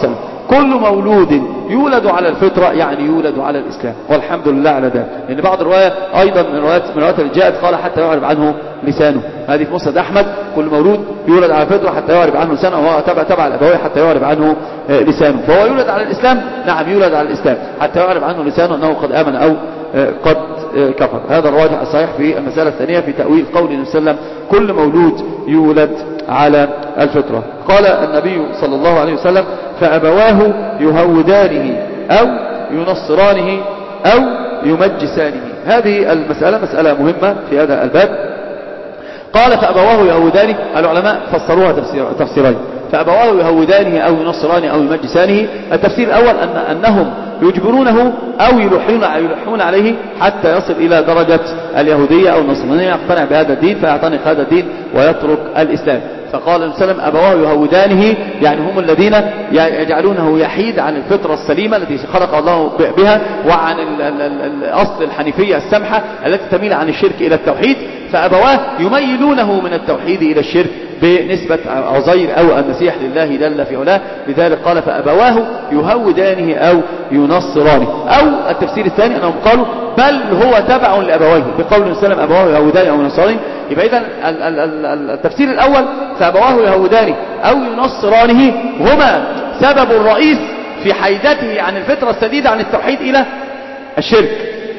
كل مولود يولد على الفطرة يعني يولد على الإسلام، والحمد لله على ذلك. لأن بعض الرواية أيضا من روايات اللي جاءت قال حتى يعرب عنه لسانه، هذه في مسند أحمد، كل مولود يولد على الفطرة حتى يعرب عنه لسانه، وهو تبع الأبوين حتى يعرب عنه لسانه، فهو يولد على الإسلام، نعم يولد على الإسلام حتى يعرب عنه لسانه أنه قد آمن أو قد كفر. هذا الراجح الصحيح في المسألة الثانية في تأويل قول النبي صلى الله عليه وسلم كل مولود يولد على الفطرة. قال النبي صلى الله عليه وسلم فأبواه يهودانه أو ينصرانه أو يمجسانه. هذه المسألة مسألة مهمة في هذا الباب. قال فأبواه يهودانه، العلماء فسروها تفسيرين، فأبواه يهودانه أو ينصرانه أو يمجسانه. التفسير الأول أنهم يجبرونه أو يلحون عليه حتى يصل إلى درجة اليهودية أو النصرانية، يقتنع بهذا الدين فيعتنق هذا الدين ويترك الإسلام. فقال النبي صلى الله عليه وسلم أبواه يهودانه، يعني هم الذين يجعلونه يحيد عن الفطرة السليمة التي خلق الله بها، وعن أصل الحنيفية السمحة التي تميل عن الشرك إلى التوحيد، فأبواه يميلونه من التوحيد إلى الشرك بنسبة عزير أو المسيح لله جل في علاه. لذلك قال فأبواه يهودانه أو ينصرانه. أو التفسير الثاني أنهم قالوا بل هو تبع لأبويه، بقول النبي صلى الله عليه وسلم أبواه يهودانه أو ينصرانه. يبقى إذن التفسير الأول فأبواه يهودانه أو ينصرانه هما سبب الرئيس في حيدته عن الفطرة السديدة عن التوحيد إلى الشرك.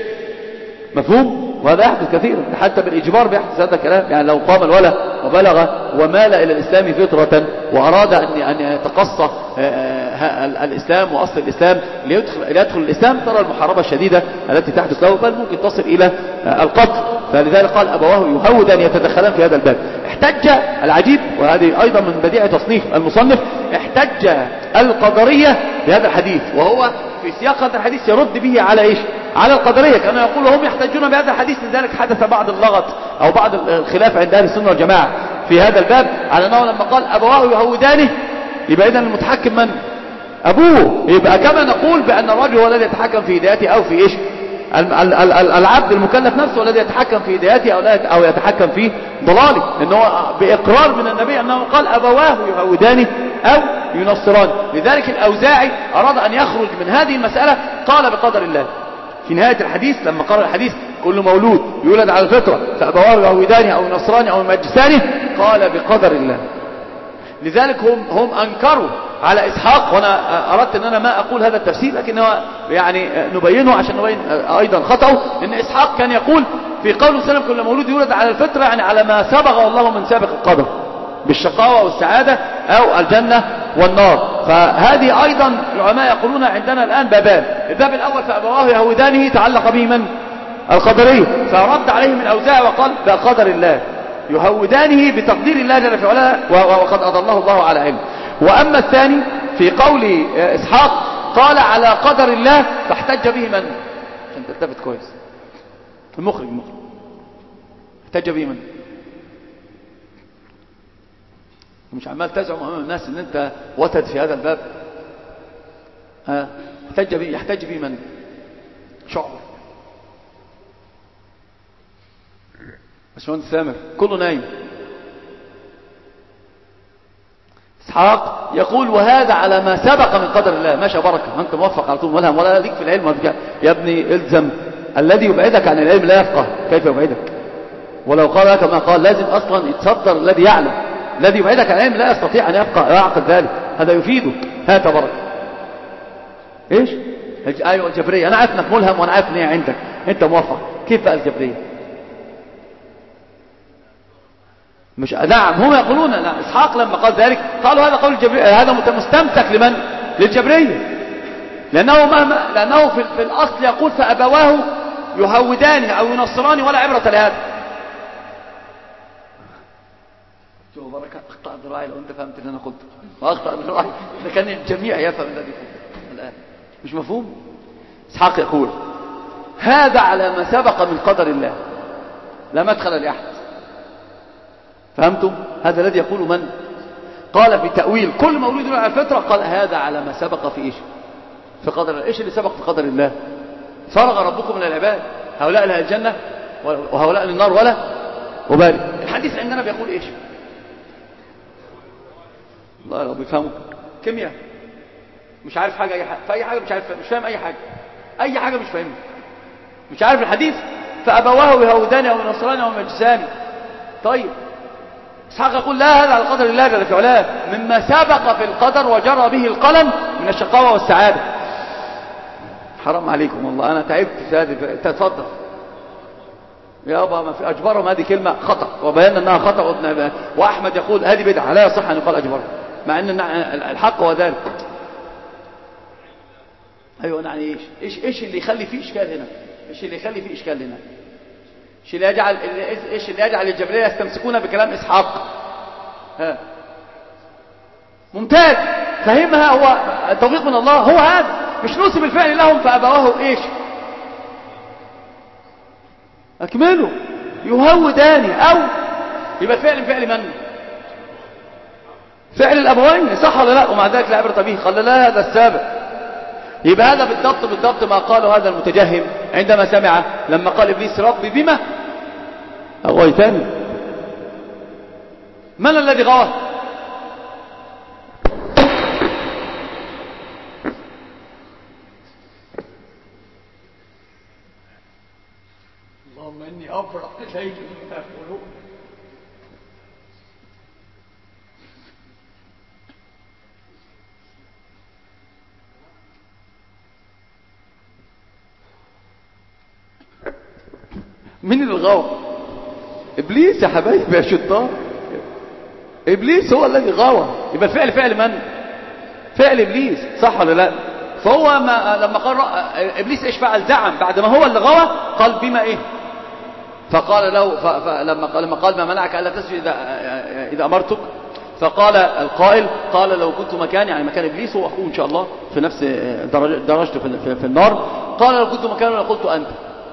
مفهوم؟ وهذا يحدث كثيرا، حتى بالإجبار بيحدث هذا الكلام. يعني لو قام الولد وبلغ ومال إلى الإسلام فطرة وأراد أن يتقصى الإسلام وأصل الإسلام ليدخل الإسلام، ترى المحاربة الشديدة التي تحدث له، بل ممكن تصل إلى القتل. فلذلك قال أبواه يهودان يتدخلان في هذا الباب. احتج العجيب، وهذه أيضا من بديع تصنيف المصنف، احتج القدرية بهذا الحديث، وهو في سياق هذا الحديث يرد به على إيش؟ على القدرية. كانوا يقولوا هم يحتجون بهذا الحديث، لذلك حدث بعض اللغط أو بعض الخلاف عند أهل السنة والجماعة في هذا الباب، على أنه لما قال أبواه يهودانه يبقى إذن المتحكم من؟ أبوه. يبقى كما نقول بأن الرجل هو الذي يتحكم في هدايته أو في إيش؟ العبد المكلف نفسه الذي يتحكم في هدايته أو يتحكم في ضلاله، لأنه بإقرار من النبي أنه قال أبواه يهودانه أو ينصرانه. لذلك الأوزاعي أراد أن يخرج من هذه المسألة، قال بقدر الله في نهاية الحديث لما قرأ الحديث كل مولود يولد على الفطرة فأبواه يهودانه أو ينصرانه أو يمجسانه، قال بقدر الله. لذلك هم أنكروا على إسحاق، وأنا أردت أن أنا ما أقول هذا التفسير، لكن هو يعني نبينه عشان نبين أيضا خطأه. إن إسحاق كان يقول في قوله صلى الله عليه وسلم كل مولود يولد على الفطرة، يعني على ما سبق الله من سابق القدر بالشقاوة والسعادة أو الجنة والنار. فهذه أيضا العلماء يقولون عندنا الآن بابان. الباب الأول فأبواه يهودانه تعلق به من؟ القدرية، فرد عليهم الأوزاعي وقال بقدر الله، يهودانه بتقدير الله جل في علاه، وقد أضله الله على علم. وأما الثاني في قول إسحاق قال على قدر الله، فاحتج به من؟ عشان تلتفت كويس، المخرج احتج به من؟ مش عمال تزعم امام الناس ان انت وتد في هذا الباب. يحتج به من؟ شعبة، باشمهندس سامر، كله نايم. اسحاق يقول وهذا على ما سبق من قدر الله. ماشي بركه، انت موفق على طول، ملهم ولا ليك في العلم ولا يا ابني الزم. الذي يبعدك عن العلم لا يفقه، كيف يبعدك؟ ولو قال لك ما قال لازم اصلا يتصدر الذي يعلم. الذي يبعدك عن العلم لا يستطيع ان يبقى يعقل ذلك، هذا يفيدك. هات بركه. ايش؟ ايوه الجبريه، انا عارف انك ملهم وانا عارف ان هي عندك، انت موفق. كيف بقى الجبريه؟ مش نعم، هم يقولون نعم. اسحاق لما قال ذلك قالوا هذا قول الجبريه، هذا مستمسك لمن؟ للجبريه، لانه في الاصل يقول فابواه يهودانه او ينصرانه ولا عبره لهذا. شوف بركه، اخطا ذراعي لو انت فهمت اللي انا قلته، واخطا ذراعي اذا كان الجميع يفهم الذي قلته الان. مش مفهوم؟ اسحاق يقول هذا على ما سبق من قدر الله، لا مدخل لاحد. فهمتم؟ هذا الذي يقول من؟ قال بتأويل كل مولود على الفطرة، قال هذا على ما سبق في إيش؟ في قدر الله. إيش اللي سبق في قدر الله؟ فرغ ربكم من العباد، هؤلاء لها الجنة وهؤلاء للنار ولا وبالي. الحديث عندنا بيقول إيش؟ الله يا رب يفهموا كيمياء. مش عارف حاجة، أي حاجة في أي حاجة مش عارف، مش فاهم أي حاجة مش فاهمها، مش عارف الحديث. فأبواه يهوداني أو ينصراني أو يمجساني. طيب إسحاق يقول لا، هذا على قدر الله جل في علاه، مما سبق في القدر وجرى به القلم من الشقاوة والسعادة. حرام عليكم والله، أنا تعبت في هذه. تتفضل يابا، ما في أجبرهم، هذه كلمة خطأ، وبيان أنها خطأ. وأحمد يقول هذه بدعة، لا يصح أن يقال أجبرهم، مع أن الحق هو ذلك. أيوة، يعني إيش اللي يخلي فيه إشكال هنا؟ إيش اللي يخلي فيه إشكال هنا؟ إيش اللي يجعل الجبرية يستمسكون بكلام إسحاق؟ ها، ممتاز، فهمها، هو التوفيق من الله، هو هذا. مش نسب الفعل لهم فأبواه إيش؟ أكملوا يهوداني، أو يبقى الفعل فعل من؟ فعل الأبوين، صح ولا لا؟ ومع ذلك لا عبرة به، قال لا، هذا السابق. يبقى هذا بالضبط ما قاله هذا المتجهم عندما سمع لما قال إبليس ربي بما أغويتني. من الذي غوى؟ اللهم إني أبرأ إليك مما يقولون. مين اللي غوى؟ إبليس يا حبايبي يا شطار، إبليس هو الذي غوى. يبقى الفعل فعل من؟ فعل إبليس، صح ولا لا؟ فهو لما قال إبليس إيش فعل؟ زعم بعد ما هو اللي غوى، قال بما إيه؟ فقال له لما قال ما منعك ألا تسجد إذا أمرتك؟ فقال القائل قال لو كنت مكان، يعني مكان إبليس هو أخوه إن شاء الله في نفس درجته في النار، قال لو كنت مكانه لقلت أنت.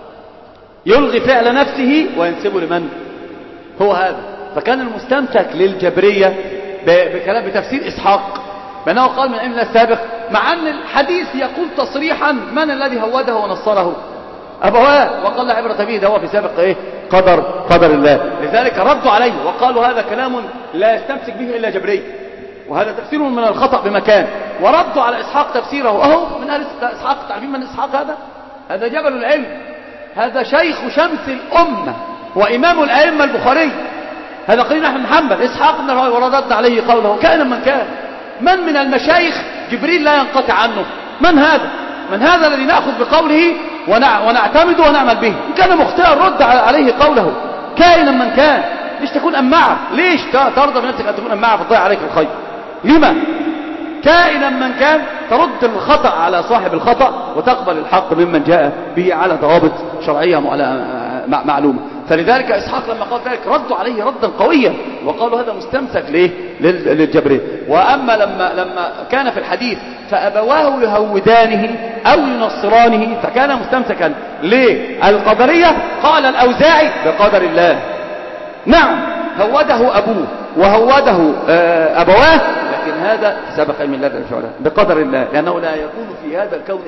يلغي فعل نفسه وينسبه لمن؟ هو هذا. فكان المستمسك للجبرية بتفسير إسحاق بأنه قال من أمن السابق، مع أن الحديث يقول تصريحا من الذي هوده ونصره؟ أبواه، وقال لا عبرة به، ده هو في سابق إيه؟ قدر الله. لذلك ردوا عليه وقالوا هذا كلام لا يستمسك به إلا جبري، وهذا تفسير من الخطأ بمكان. وردوا على إسحاق تفسيره، أهو من أهل إسحاق. تعرفين من إسحاق؟ هذا جبل العلم، هذا شيخ شمس الأمة وإمام الأئمة البخاري، هذا قرين أحمد بن حنبل. إسحاق بن راهويه ورددنا عليه قوله كان من كان. من المشايخ جبريل لا ينقطع عنه؟ من هذا الذي نأخذ بقوله ونعتمد ونعمل به؟ إن كان مخطئا رد عليه قوله كائنا من كان. ليش تكون أمعة؟ ليش ترضى بنفسك أن تكون أمعة فتضيع عليك الخير؟ لما؟ كائنا من كان، ترد الخطأ على صاحب الخطأ وتقبل الحق ممن جاء به على ضوابط شرعية معلومة. فلذلك إسحاق لما قال ذلك ردوا عليه ردا قويا وقالوا هذا مستمسك للجبرية. وأما لما كان في الحديث فأبواه يهودانه أو ينصرانه فكان مستمسكا للقدرية، قال الأوزاعي بقدر الله. نعم، هوده أبوه وهوده أبواه، لكن هذا سبق علم الله جل وعلا بقدر الله، لأنه لا يكون في هذا الكون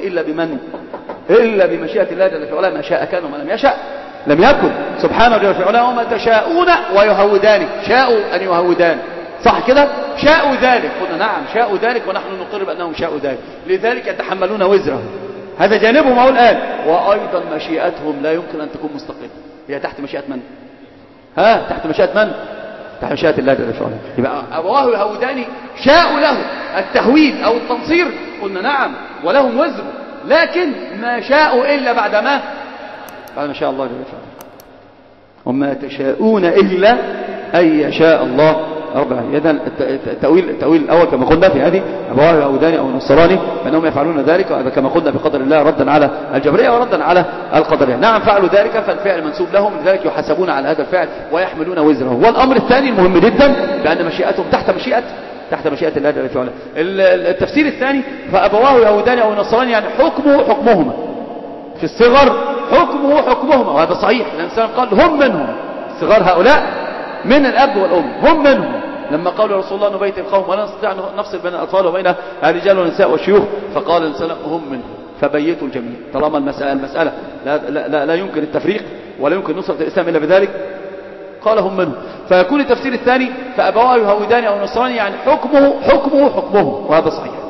إلا بمشيئة الله جل وعلا. ما شاء كان وما لم يشاء لم يكن، سبحانه جل وعلا. وما تشاءون ويهودان، شاءوا أن يهودان، صح كده؟ شاءوا ذلك، قلنا نعم شاءوا ذلك ونحن نقر بأنهم شاءوا ذلك، لذلك يتحملون وزره. هذا جانبهم أقول الآن. وأيضا مشيئتهم لا يمكن أن تكون مستقلة، هي تحت مشيئة من؟ تحت مشيئة من؟ تحت مشيئة الله جل وعلا. يبقى أبواه يهودان شاءوا له التهويد أو التنصير، قلنا نعم ولهم وزر، لكن ما شاءوا إلا بعد ما شاء الله جل وعلا. وما تشاءون إلا أن يشاء الله رب العالمين. إذن التأويل الأول كما قلنا في هذه أبواه يهوداني أو نصراني فإنهم يفعلون ذلك، وهذا كما قلنا بقدر الله ردا على الجبرية وردا على القدرية. نعم فعلوا ذلك، فالفعل منسوب لهم، لذلك يحاسبون على هذا الفعل ويحملون وزره. والأمر الثاني المهم جدا بأن مشيئتهم تحت مشيئة الله جل وعلا. التفسير الثاني فأبواه يهوداني أو نصراني، يعني حكمهما في الصغر، حكمهما، وهذا صحيح. الإنسان قال هم منهم، الصغار هؤلاء من الأب والأم هم منهم. لما قال رسول الله نبيت القوم ولا نستطيع نفصل بين الأطفال وبين الرجال والنساء والشيوخ، فقال الإنسان هم منهم فبيتوا الجميع. طالما المسألة لا يمكن التفريق ولا يمكن نصرة الإسلام إلا بذلك، قال هم منهم. فيكون التفسير الثاني فأبواه يهوداني أو نصراني، يعني حكمه، وهذا صحيح.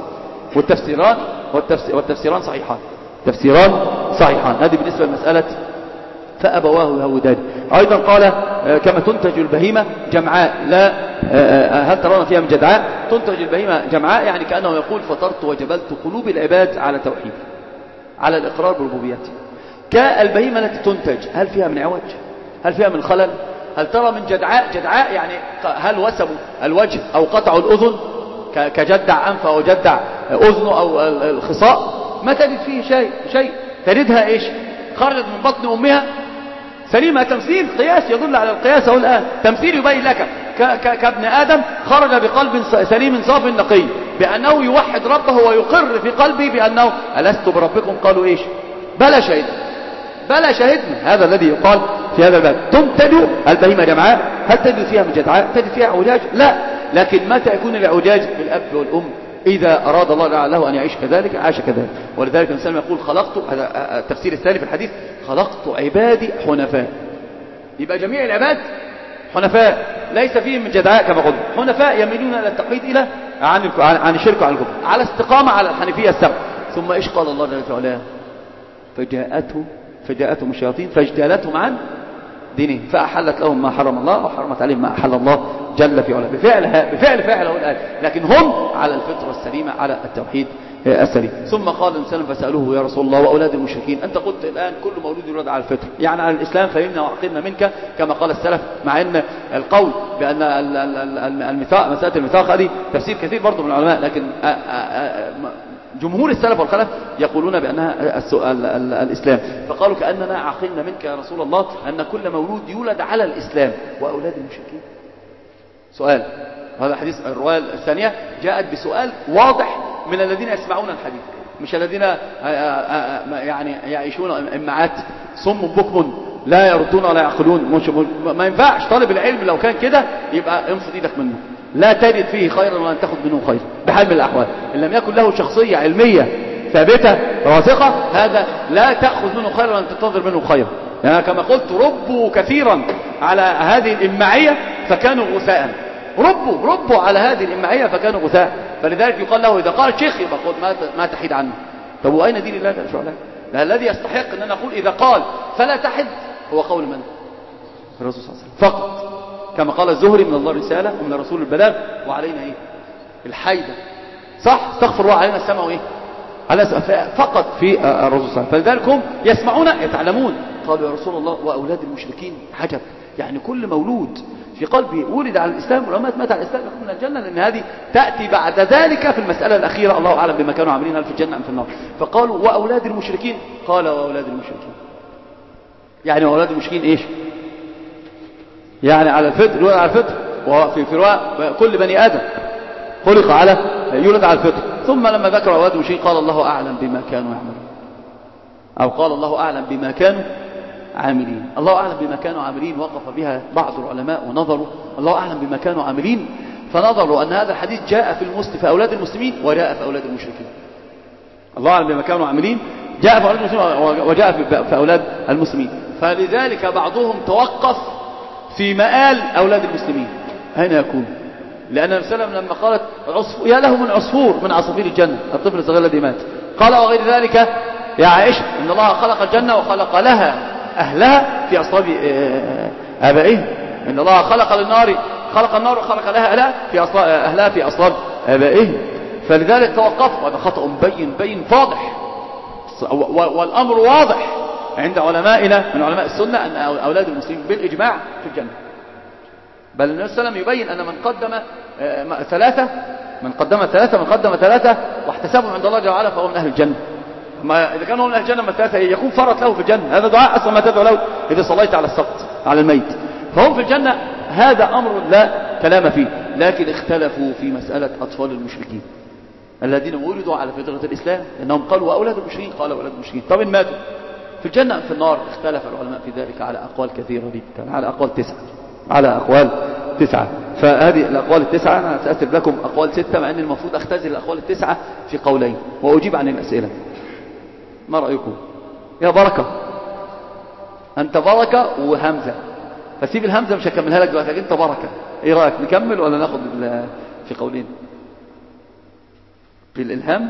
والتفسيران صحيحان، تفسيران صحيحان. هذه بالنسبة لمسألة فأبواه يهودان. أيضا قال كما تنتج البهيمة جمعاء لا هل ترون فيها من جدعاء؟ تنتج البهيمة جمعاء، يعني كأنه يقول فطرت وجبلت قلوب العباد على توحيد، على الإقرار بربوبيته. كالبهيمة التي تنتج هل فيها من عوج؟ هل فيها من خلل؟ هل ترى من جدعاء؟ جدعاء يعني هل وسبوا الوجه أو قطعوا الأذن كجدع أنف أو جدع أذنه أو الخصاء؟ ما تجد فيه شيء. تجدها إيش؟ خرجت من بطن أمها سليمة. تمثيل قياس يدل على القياس. أو الآن تمثيل يبين لك كابن آدم خرج بقلب سليم صاف نقي، بأنه يوحد ربه ويقر في قلبه بأنه ألست بربكم؟ قالوا إيش؟ بلى شهدنا. هذا الذي يقال في هذا الباب. تنتج البهيمة جمعاء. هل تجد فيها من جدعاء؟ تجد فيها اعوجاج؟ لا. لكن متى يكون الاعوجاج بالأب والأم؟ إذا أراد الله له أن يعيش كذلك عاش كذلك. ولذلك الإنسان يقول خلقت، هذا التفسير الثاني في الحديث، خلقت عبادي حنفاء. يبقى جميع العباد حنفاء ليس فيهم من جدعاء كما قلت، حنفاء يميلون إلى التقليد إلى عن الشرك وعن الكفر، على استقامة على الحنيفية السبع. ثم إيش قال الله جل وعلا؟ فجاءتهم الشياطين فاجتالتهم عن دينهم فأحلت لهم ما حرم الله وحرمت عليهم ما أحل الله جل في علاه. بفعل فعله الآن، لكن هم على الفطرة السليمة، على التوحيد السليم. ثم قال الإنسان فسألوه يا رسول الله وأولاد المشركين، أنت قلت الآن كل مولود يولد على الفطر، يعني على الإسلام، فهمنا وعقلنا منك كما قال السلف، مع أن القول بأن الميثاق، مسألة الميثاق هذه تفسير كثير برضو من العلماء، لكن جمهور السلف والخلف يقولون بأنها الإسلام. فقالوا كأننا عقلنا منك يا رسول الله أن كل مولود يولد على الإسلام وأولاد المشركين. سؤال، هذا حديث الرواية الثانية جاءت بسؤال واضح من الذين يسمعون الحديث، مش الذين يعني يعيشون إمعات صم بكم لا يردون ولا يعقلون. ما ينفعش طالب العلم لو كان كده يبقى انفض ايدك منه، لا تجد فيه خيرا ولا تاخذ منه خير بحال من الأحوال. إن لم يكن له شخصية علمية ثابتة راسخة، هذا لا تأخذ منه خيرا ولا تنتظر منه خيرا. يعني كما قلت ربوا كثيرا على هذه الإمعية فكانوا غثاء، ربوا على هذه الإمعية فكانوا غثاء. فلذلك يقال له إذا قال شيخ يبقى قل ما تحيد عنه. طب وأين دين الله جل وعلا؟ الذي يستحق أن نقول إذا قال فلا تحد هو قول من؟ الرسول صلى الله عليه وسلم فقط، كما قال الزهري من الله رسالة ومن الرسول البلاغ وعلينا إيه؟ الحيدة. صح؟ استغفر الله، علينا السمع وإيه؟ على فقط في الرسول صلى الله عليه وسلم. فلذلك هم يسمعون يتعلمون. قالوا يا رسول الله وأولاد المشركين عجب، يعني كل مولود في قلبه ولد على الإسلام ولما مات على الإسلام يكون من الجنة، لأن هذه تأتي بعد ذلك في المسألة الأخيرة، الله أعلم بما كانوا عاملين هل في الجنة أم في النار. فقالوا وأولاد المشركين، قال وأولاد المشركين، يعني وأولاد المشركين إيش؟ يعني على الفطر، يولد على الفطر. وفي رواية كل بني آدم خلق على يولد على الفطر. ثم لما ذكر أولاد المشركين قال الله أعلم بما كانوا يعملون، أو قال الله أعلم بما كانوا عاملين. الله أعلم بما كانوا عاملين وقف بها بعض العلماء ونظروا الله أعلم بما كانوا عاملين، فنظروا أن هذا الحديث جاء في أولاد المسلمين وجاء في أولاد المشركين. الله أعلم بما كانوا عاملين جاء في أولاد المسلمين وجاء في أولاد المسلمين. فلذلك بعضهم توقف في مآل أولاد المسلمين أين يكون؟ لأن النبي صلى الله عليه وسلم لما قالت يا له من عصفور من عصافير الجنة الطفل الصغير الذي مات، قال وغير ذلك يا عائشة إن الله خلق الجنة وخلق لها أهلها في أصلاب آبائهم. إن الله خلق للنار، خلق النار وخلق لها أهلها في أصلاب آبائهم. فلذلك توقفوا. هذا خطأ بين فاضح، والأمر واضح عند علمائنا من علماء السنة أن أولاد المسلمين بالإجماع في الجنة. بل النبي صلى الله عليه وسلم يبين أن من قدم ثلاثة واحتسابهم عند الله جل وعلا فهو من أهل الجنة. ما إذا كانوا من أهل الجنة من ثلاثة يكون فرط له في الجنة. هذا دعاء أصلا ما تدعو له إذا صليت على السقط على الميت، فهم في الجنة. هذا أمر لا كلام فيه. لكن اختلفوا في مسألة أطفال المشركين الذين ولدوا على فطرة الإسلام، لأنهم قالوا أولاد المشركين، قالوا أولاد المشركين. طب إن ماتوا في الجنة أم في النار؟ اختلف العلماء في ذلك على أقوال كثيرة جدا، على أقوال تسعة. فهذه الأقوال التسعة أنا سأسرد لكم أقوال 6، مع أن المفروض أختزل الأقوال التسعة في قولين وأجيب عن الأسئلة. ما رأيكم؟ يا بركة، أنت بركة وهمزة، فسيب الهمزة مش هكملها لك دلوقتي، أنت بركة. إيه رأيك نكمل ولا ناخد في قولين؟ في الإلهام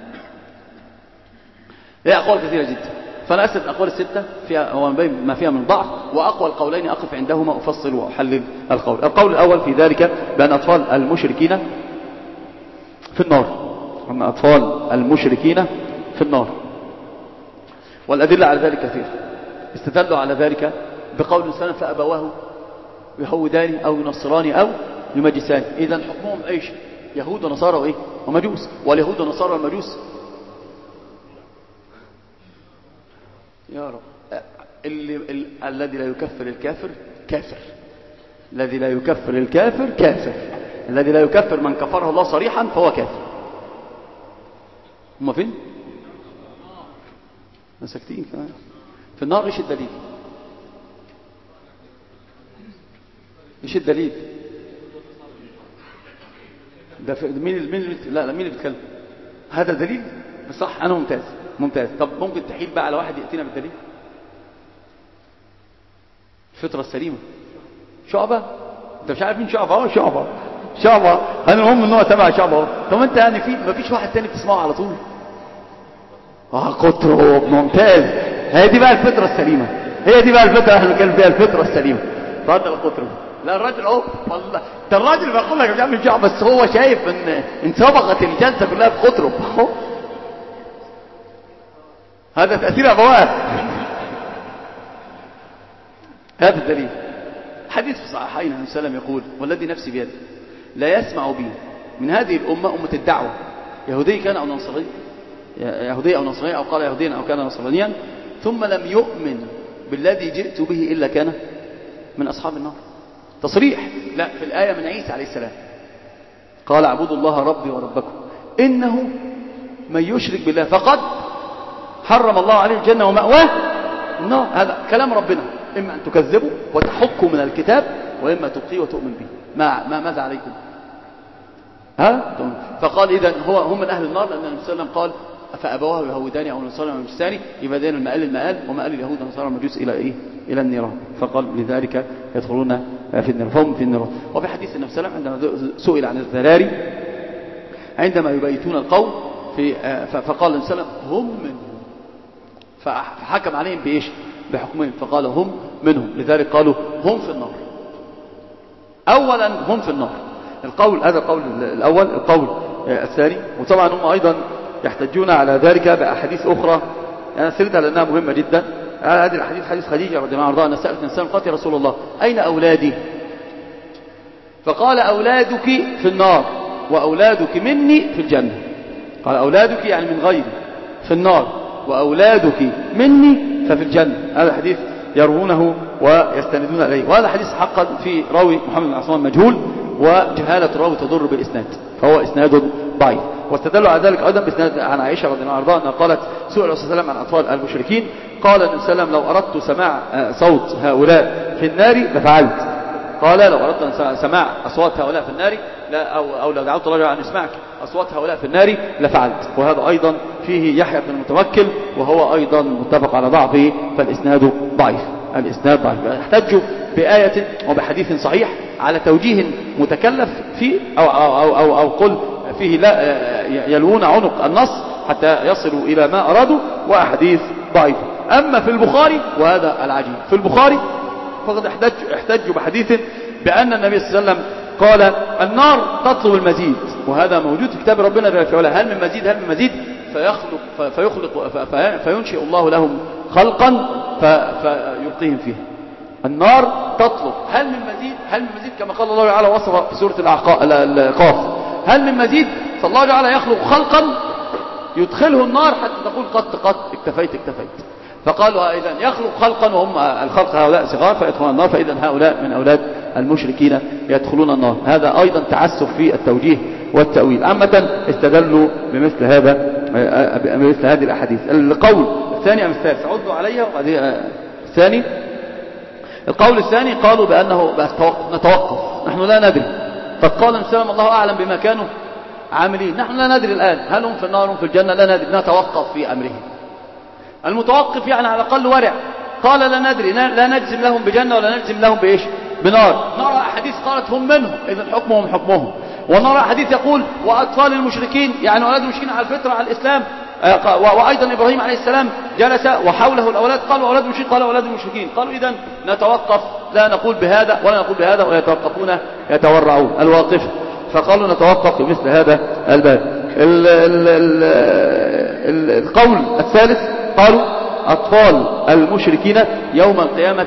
هي أقوال كثيرة جدا، فأنا أسف الأقوال الستة فيها ما فيها من ضعف، وأقوى القولين أقف عندهما أفصل وأحلل القول. القول الأول في ذلك بأن أطفال المشركين في النار، أن أطفال المشركين في النار، والأدلة على ذلك كثير. استدلوا على ذلك بقول سنة فأبواه يهودان أو ينصران أو يمجسان. إذن حكمهم إيش؟ يهود ونصارى وإيه؟ ومجوس. واليهود ونصارى والمجوس يا رب الذي لا يكفر الكافر كافر، الذي لا يكفر الكافر كافر، الذي لا يكفر من كفره الله صريحا فهو كافر. هم فين؟ ساكتين كمان. في النار. ايش الدليل؟ ايش الدليل؟ ده مين اللي بيتكلم؟ هذا دليل؟ صح، انا ممتاز. طب ممكن تحيل بقى على واحد يأتينا بالدليل؟ الفطرة السليمة. شعبة؟ انت مش عارف مين شعبة؟ اهو شعبة. انا المهم ان هو تبع شعبة اهو. طب انت يعني ما فيش واحد تاني بتسمعه على طول؟ قطرب. ممتاز. هي دي بقى الفطرة السليمة، هي دي بقى الفطرة احنا بنتكلم فيها، الفطرة السليمة. رد القطرب. لا الراجل اهو والله، ده الراجل بيقول لك بيعمل شعب، بس هو شايف ان سبقت الجلسة كلها في قطرب اهو. هذا تأثير أبواب. هذا الدليل. حديث في صحيحين عن السلام يقول: والذي نفسي بيده لا يسمع بي من هذه الأمة، أمة الدعوة، يهودي كان أو نصراني، يهودي أو نصراني، أو قال يهوديا أو كان نصرانيا، ثم لم يؤمن بالذي جئت به إلا كان من أصحاب النار. تصريح. لا، في الآية من عيسى عليه السلام قال: اعبدوا الله ربي وربكم إنه من يشرك بالله فقد حرم الله عليه الجنة ومأواه النار. هذا كلام ربنا. إما أن تكذبوا وتحكوا من الكتاب، وإما تبقيه وتؤمن به. ماذا عليكم؟ فقال إذن هم من أهل النار، لأن النبي صلى الله عليه وسلم قال: فأبواه يهودان أو نصارى أو مجوسان. يبقى دين المآل ومآل اليهود والنصارى والمجوس إلى إيه؟ إلى النيران. فقال: لذلك يدخلون في النار، فهم في النيران. وفي حديث النبي صلى الله عليه وسلم عندما سئل عن الذراري عندما يبيتون القوم فقال النبي صلى الله عليه وسلم: هم منهم، فحكم عليهم بإيش؟ بحكمهم، فقال: هم منهم، لذلك قالوا هم في النار. أولا هم في النار. هذا القول الأول. القول الثاني، وطبعا هم أيضا يحتجون على ذلك بأحاديث أخرى أنا سردها لأنها مهمة جدا. هذه الحديث حديث خديجة رضي الله عنها أن سألت الإنسان قالت: يا رسول الله أين أولادي؟ فقال: أولادك في النار وأولادك مني في الجنة. قال: أولادك يعني من غيري في النار، وأولادك مني ففي الجنة. هذا الحديث يروونه ويستندون إليه، وهذا حديث حقا في راوي محمد بن عثمان مجهول، وجهالة الراوي تضر بالإسناد، فهو إسناد ضعيف. واستدلوا على ذلك أيضا بإسناد عن عائشة رضي الله عنها أنها قالت: سئل الرسول صلى الله عليه وسلم عن أطفال المشركين، قال النبي صلى الله عليه وسلم: لو أردت سماع صوت هؤلاء في النار لفعلت. قال: لو أردت سماع أصوات هؤلاء في النار أو لو دعوت الله أن يسمعك أصوات هؤلاء في النار لفعلت. وهذا أيضا فيه يحيى بن المتوكل، وهو أيضا متفق على ضعفه، فالإسناد ضعيف. الإسناد ضعيف. يحتج بآية وبحديث صحيح على توجيه متكلف فيه أو قل فيه لا يلوون عنق النص حتى يصلوا إلى ما أرادوا، وأحاديث ضعيف. أما في البخاري، وهذا العجيب، في البخاري فقد احتجوا بحديث بأن النبي صلى الله عليه وسلم قال: النار تطلب المزيد، وهذا موجود في كتاب ربنا جل في علاه. هل من مزيد؟ هل من مزيد؟ فينشئ الله لهم خلقا فيلقيهم فيه. النار تطلب هل من مزيد؟ هل من مزيد؟ كما قال الله تعالى وصف في سورة القاف: هل من مزيد؟ فالله تعالى يخلق خلقا يدخله النار حتى تقول قد اكتفيت. فقالوا إذن يخلق خلقا وهم الخلق هؤلاء صغار فيدخلون النار، فإذن هؤلاء من أولاد المشركين يدخلون النار. هذا أيضا تعسف في التوجيه والتأويل. عامة استدلوا بمثل هذه الأحاديث. القول الثاني أم الثالث عدوا عليها الثاني. القول الثاني قالوا بأنه نتوقف، نحن لا ندري. قد قال السلام: الله أعلم بما كانوا عاملين. نحن لا ندري الآن هل هم في النار هم في الجنة، لا ندري، نتوقف في أمرهم. المتوقف يعني على الأقل ورع. قال: لا ندري، لا نجزم لهم بجنة ولا نجزم لهم بإيش؟ بنار. نرى أحاديث قالت هم منهم، إذن حكمهم. ونرى حديث يقول وأطفال المشركين، يعني أولاد المشركين على الفطرة على الإسلام. وأيضا إبراهيم عليه السلام جلس وحوله الأولاد، قالوا أولاد المشركين، قالوا أولاد المشركين، قالوا إذن نتوقف، لا نقول بهذا ولا نقول بهذا، ويتوقفون يتورعون الواقف. فقالوا نتوقف في مثل هذا الباب. القول الثالث قالوا أطفال المشركين يوم القيامة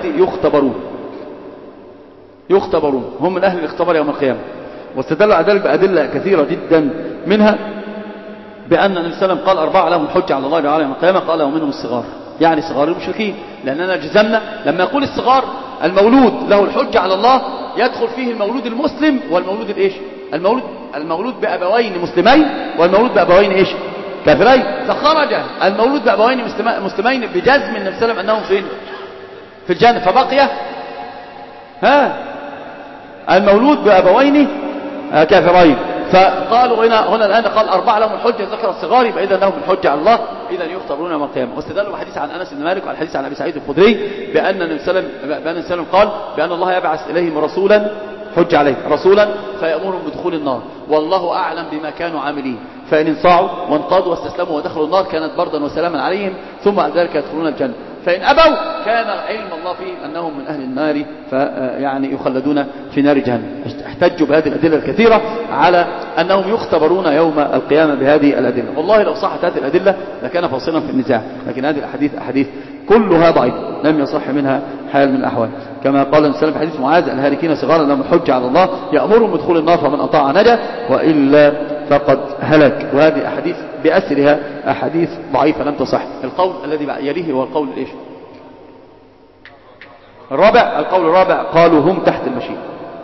يختبرون، هم من أهل الاختبار يوم القيامة. واستدل على ذلك بأدلة كثيرة جدا، منها بأن النبي صلى الله عليه وسلم قال 4 لهم الحجة على الله تعالى يوم القيامة، قال ومنهم الصغار، يعني صغار المشركين، لأننا جزمنا لما يقول الصغار المولود له الحجة على الله يدخل فيه المولود المسلم والمولود الإيش؟ المولود بأبوين مسلمين والمولود بأبوين إيش؟ كافرين. فخرج المولود بأبوين مسلمين بجزم النبي صلى الله عليه وسلم أنهم فين؟ في الجنة. فبقي المولود بأبوين كافرين. فقالوا هنا الآن قال 4 لهم الحجة، ذكر الصغار، يبقى إذا لهم الحجة على الله، إذا يختبرون يوم القيامة. واستدلوا بحديث عن أنس بن مالك وعن الحديث عن أبي سعيد الخدري بأن النبي صلى الله عليه وسلم قال بأن الله يبعث إليهم رسولا حج عليه رسولا فيأمرهم بدخول النار، والله أعلم بما كانوا عاملين، فإن انصاعوا وانقادوا واستسلموا ودخلوا النار كانت بردا وسلاما عليهم، ثم بعد ذلك يدخلون الجنة. فإن أبوا كان علم الله فيهم أنهم من أهل النار، فيعني يخلدون في نار جهنم. احتجوا بهذه الأدلة الكثيرة على أنهم يختبرون يوم القيامة بهذه الأدلة. والله لو صحت هذه الأدلة لكان فاصلا في النزاع، لكن هذه الأحاديث كلها ضعيفة لم يصح منها حال من الأحوال. كما قال النبي صلى الله عليه وسلم في حديث معاذ الهالكين صغارا لهم الحجة على الله يأمرهم بدخول النار فمن أطاع نجا وإلا فقد هلك. وهذه أحاديث بأسرها أحاديث ضعيفة لم تصح. القول الذي يليه هو القول الإيش؟ القول الرابع قالوا هم تحت المشيئة،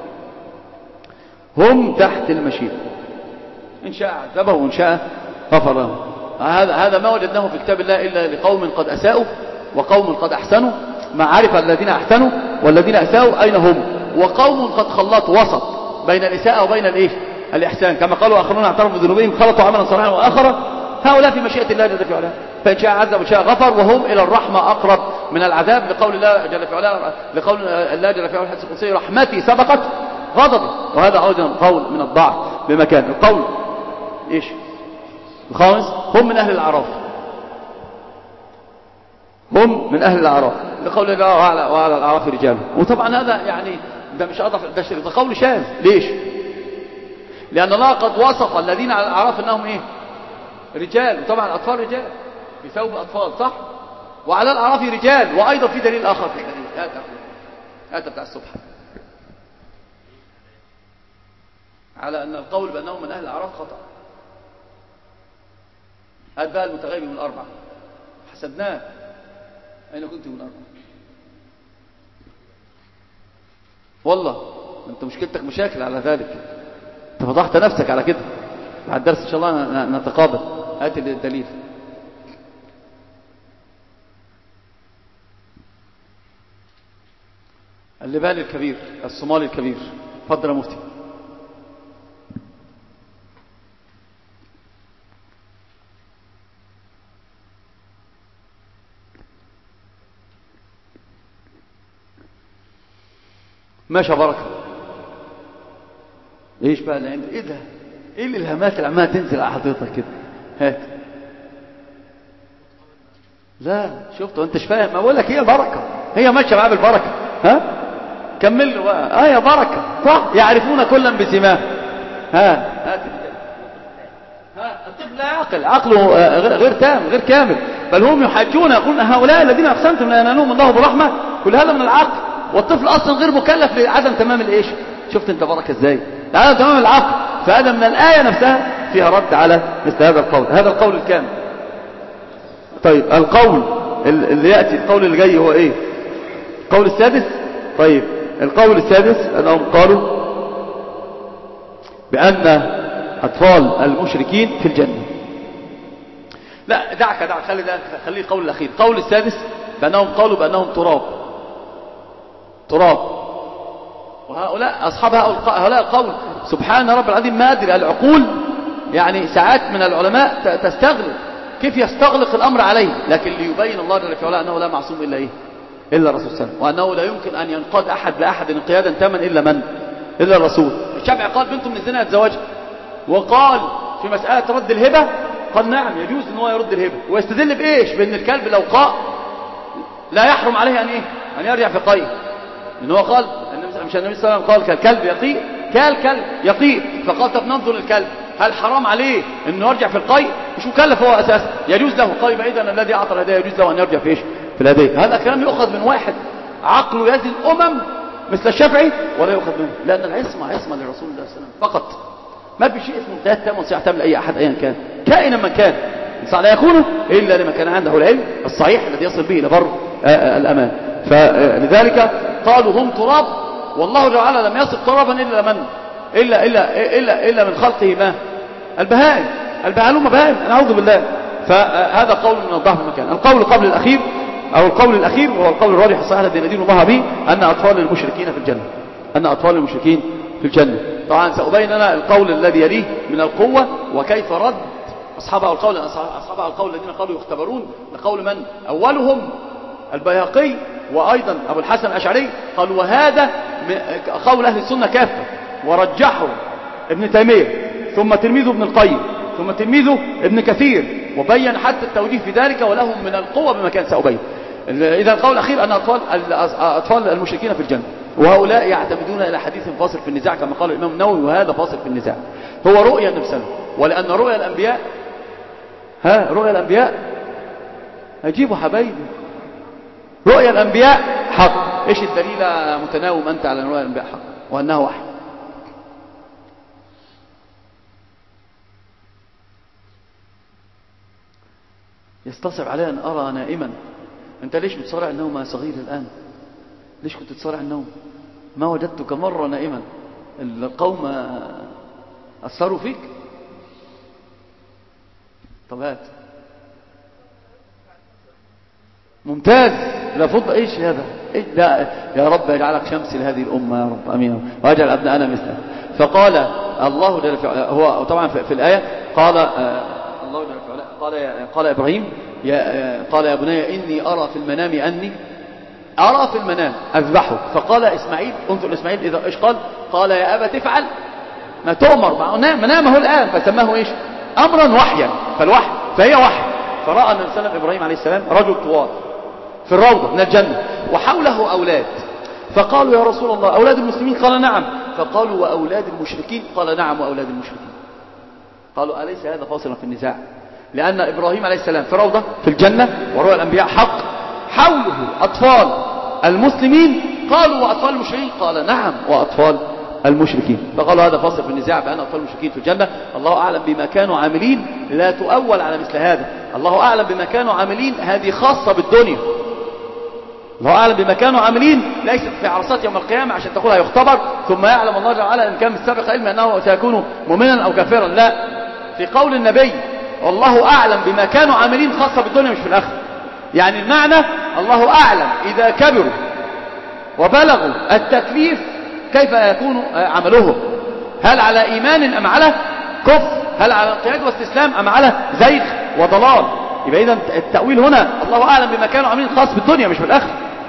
هم تحت المشيئة، إن شاء عذبه وإن شاء غفر له. هذا ما وجدناه في كتاب الله إلا لقوم قد أساءوا وقوم قد أحسنوا، ما عرف الذين أحسنوا والذين أساءوا أين هم، وقوم قد خلطوا وسط بين الإساءة وبين الإيش؟ الإحسان، كما قالوا آخرون اعترفوا بذنوبهم خلطوا عملا صالحا وآخر، هؤلاء في مشيئة الله جل في علاه، فإن شاء عذب وإن شاء غفر، وهم إلى الرحمة أقرب من العذاب، لقول الله جل في علاه، لقول الله جل في علاه الحديث القدسي رحمتي سبقت غضبي. وهذا أيضا قول من الضعف بمكان. القول إيش الخامس هم من أهل الأعراف، هم من أهل الأعراف، لقول الله وعلى الأعراف رجال. وطبعا هذا يعني ده مش أضف، ده قول شاذ. ليش؟ لأن الله قد وصف الذين على الأعراف أنهم إيه؟ رجال، وطبعا الأطفال رجال في ثوب أطفال، صح؟ وعلى الأعراف رجال. وأيضا في دليل آخر، في دليل هذا بتاع الصبح على أن القول بأنهم من أهل الأعراف خطأ. هذا بقى المتغيب من الأربعة حسبناه، أين كنت من الأربعة؟ والله أنت مشكلتك مشاكل على ذلك، أنت فضحت نفسك على كده. بعد الدرس إن شاء الله نتقابل، هات الدليل. اللبالي الكبير الصومالي الكبير، فضل يا مفتي. ماشي بركة. ايش بقى اللي عندي؟ ايه ده؟ ايه الالهامات اللي عماله تنزل على حضرتك كده؟ هات. لا شفته انت مش فاهم، ما بقول لك هي بركه، هي ماشيه معاه بالبركه. ها كمل له بقى. يا بركه، صح؟ يعرفون كلا بسماه. هات. الطفل لا يعقل، عقله غير تام غير كامل، بل هم يحاجون يقولون هؤلاء الذين اقسمتم لا ينالهم الله برحمه، كل هذا من العقل، والطفل اصلا غير مكلف لعدم تمام الايش؟ شفت انت بركه ازاي؟ عدم تمام العقل. فهذا من الايه نفسها فيها رد على مثل هذا القول. هذا القول الكامل. طيب القول اللي ياتي، القول اللي جاي هو ايه؟ القول السادس. طيب القول السادس انهم قالوا بان اطفال المشركين في الجنه. لا دعك خلي القول الاخير. القول السادس بانهم قالوا بانهم تراب، وهؤلاء أصحاب هؤلاء القول سبحان رب العظيم ما أدري العقول، يعني ساعات من العلماء تستغرب كيف يستغلق الأمر عليه، لكن ليبين الله جل في علاه أنه لا معصوم إلا إيه؟ إلا الرسول صلى الله عليه وسلم، وأنه لا يمكن أن ينقاد أحد لأحد انقيادا تاما إلا الرسول. الشافعي قال بنت من الزنا يتزوجها، وقال في مسألة رد الهبة قال نعم يجوز ان هو يرد الهبة. ويستدل بإيش؟ بأن الكلب لو قاء لا يحرم عليه أن إيه؟ أن يرجع في قيه. لأن هو قال مش النبي صلى الله عليه وسلم قال كالكلب يقيء كالكلب يقيء، فقال طب ننظر الكلب هل حرام عليه انه يرجع في القي؟ مش مكلف هو اساسا، يجوز له قي بعيدا الذي اعطى الهديه يجوز له ان يرجع في ايش؟ في الهديه. هذا كلام يؤخذ من واحد عقله يزن مثل الشافعي ولا يؤخذ منه، لان العصمه عصمه لرسول الله صلى الله عليه وسلم فقط. ما في شيء اسمه قياس تام وصيحه تام لاي احد ايا كان كائنا من كان، لا يكون الا لمن كان عنده العلم الصحيح الذي يصل به الى بر الامان. فلذلك قالوا هم تراب، والله جل وعلا لم يصف ترابا الا من إلا من خلقه ما البهائم. البهائم بهائم، نعوذ بالله. فهذا قول من الضعف المكان. القول قبل الأخير أو القول الأخير هو القول الراجح الصحيح الذي ندين الله به، أن أطفال المشركين في الجنة، أن أطفال المشركين في الجنة. طبعا سأبين لنا القول الذي يليه من القوة وكيف رد أصحاب القول الذين قالوا يختبرون لقول من؟ أولهم البيهقي وأيضا أبو الحسن الأشعري قالوا وهذا قول أهل السنة كافة، ورجحه ابن تيمية ثم تلميذه ابن القيم ثم تلميذه ابن كثير، وبين حتى التوجيه في ذلك ولهم من القوة بمكان سأبين. إذا القول الأخير أن أطفال المشركين في الجنة، وهؤلاء يعتمدون إلى حديث فاصل في النزاع كما قال الإمام النووي، وهذا فاصل في النزاع هو رؤيا النبي صلى الله عليه وسلم. ولأن رؤيا الأنبياء أجيبوا حبايبي، رؤيا الأنبياء حق. إيش الدليل متناوم أنت على رؤيا الأنبياء حق وأنه وحي؟ يستصعب علي أن أرى نائما. أنت ليش بتصارع النوم يا صغير الآن؟ ليش كنت تصارع النوم؟ ما وجدتك مرة نائما. القوم أثروا فيك. طب هات ممتاز. لا فضل ايش هذا؟ إيش؟ لا يا رب يجعلك شمس لهذه الأمة يا رب امين، واجعل ابنائنا مثله. فقال الله جل في علاه، هو طبعا في الآية قال الله جل في علاه قال إبراهيم قال يا بني إني أرى في المنام أني أرى في المنام أذبحك. فقال إسماعيل، انظر إسماعيل إذا إيش قال يا أبا تفعل ما تؤمر. منامه الآن فسماه إيش؟ أمرا وحيا. فالوحي فهي وحي. فرأى النبي صلى الله عليه وسلم إبراهيم عليه السلام رجل طوال في الروضة من الجنة وحوله أولاد، فقالوا يا رسول الله أولاد المسلمين؟ قال نعم. فقالوا وأولاد المشركين؟ قال نعم وأولاد المشركين. قالوا أليس هذا فاصلا في النزاع؟ لأن إبراهيم عليه السلام في روضة في الجنة ورؤيا الأنبياء حق، حوله أطفال المسلمين. قالوا وأطفال المشركين؟ قال نعم وأطفال المشركين. فقالوا هذا فاصل في النزاع بأن أطفال المشركين في الجنة. الله أعلم بما كانوا عاملين، لا تؤول على مثل هذا. الله أعلم بما كانوا عاملين، هذه خاصة بالدنيا. الله أعلم بما كانوا عاملين ليست في عرصات يوم القيامة عشان تقول هيختبر ثم يعلم الله جل وعلا إن كان من سابق علم أنه سيكون مؤمنا أو كافرا. لا، في قول النبي والله أعلم بما كانوا عاملين خاصة بالدنيا مش في الآخرة. يعني المعنى الله أعلم إذا كبروا وبلغوا التكليف كيف يكون عملهم، هل على إيمان أم على كفر، هل على انقياد واستسلام أم على زيغ وضلال. يبقى إذن التأويل هنا الله أعلم بما كانوا عاملين خاص بالدنيا مش بالآخرة.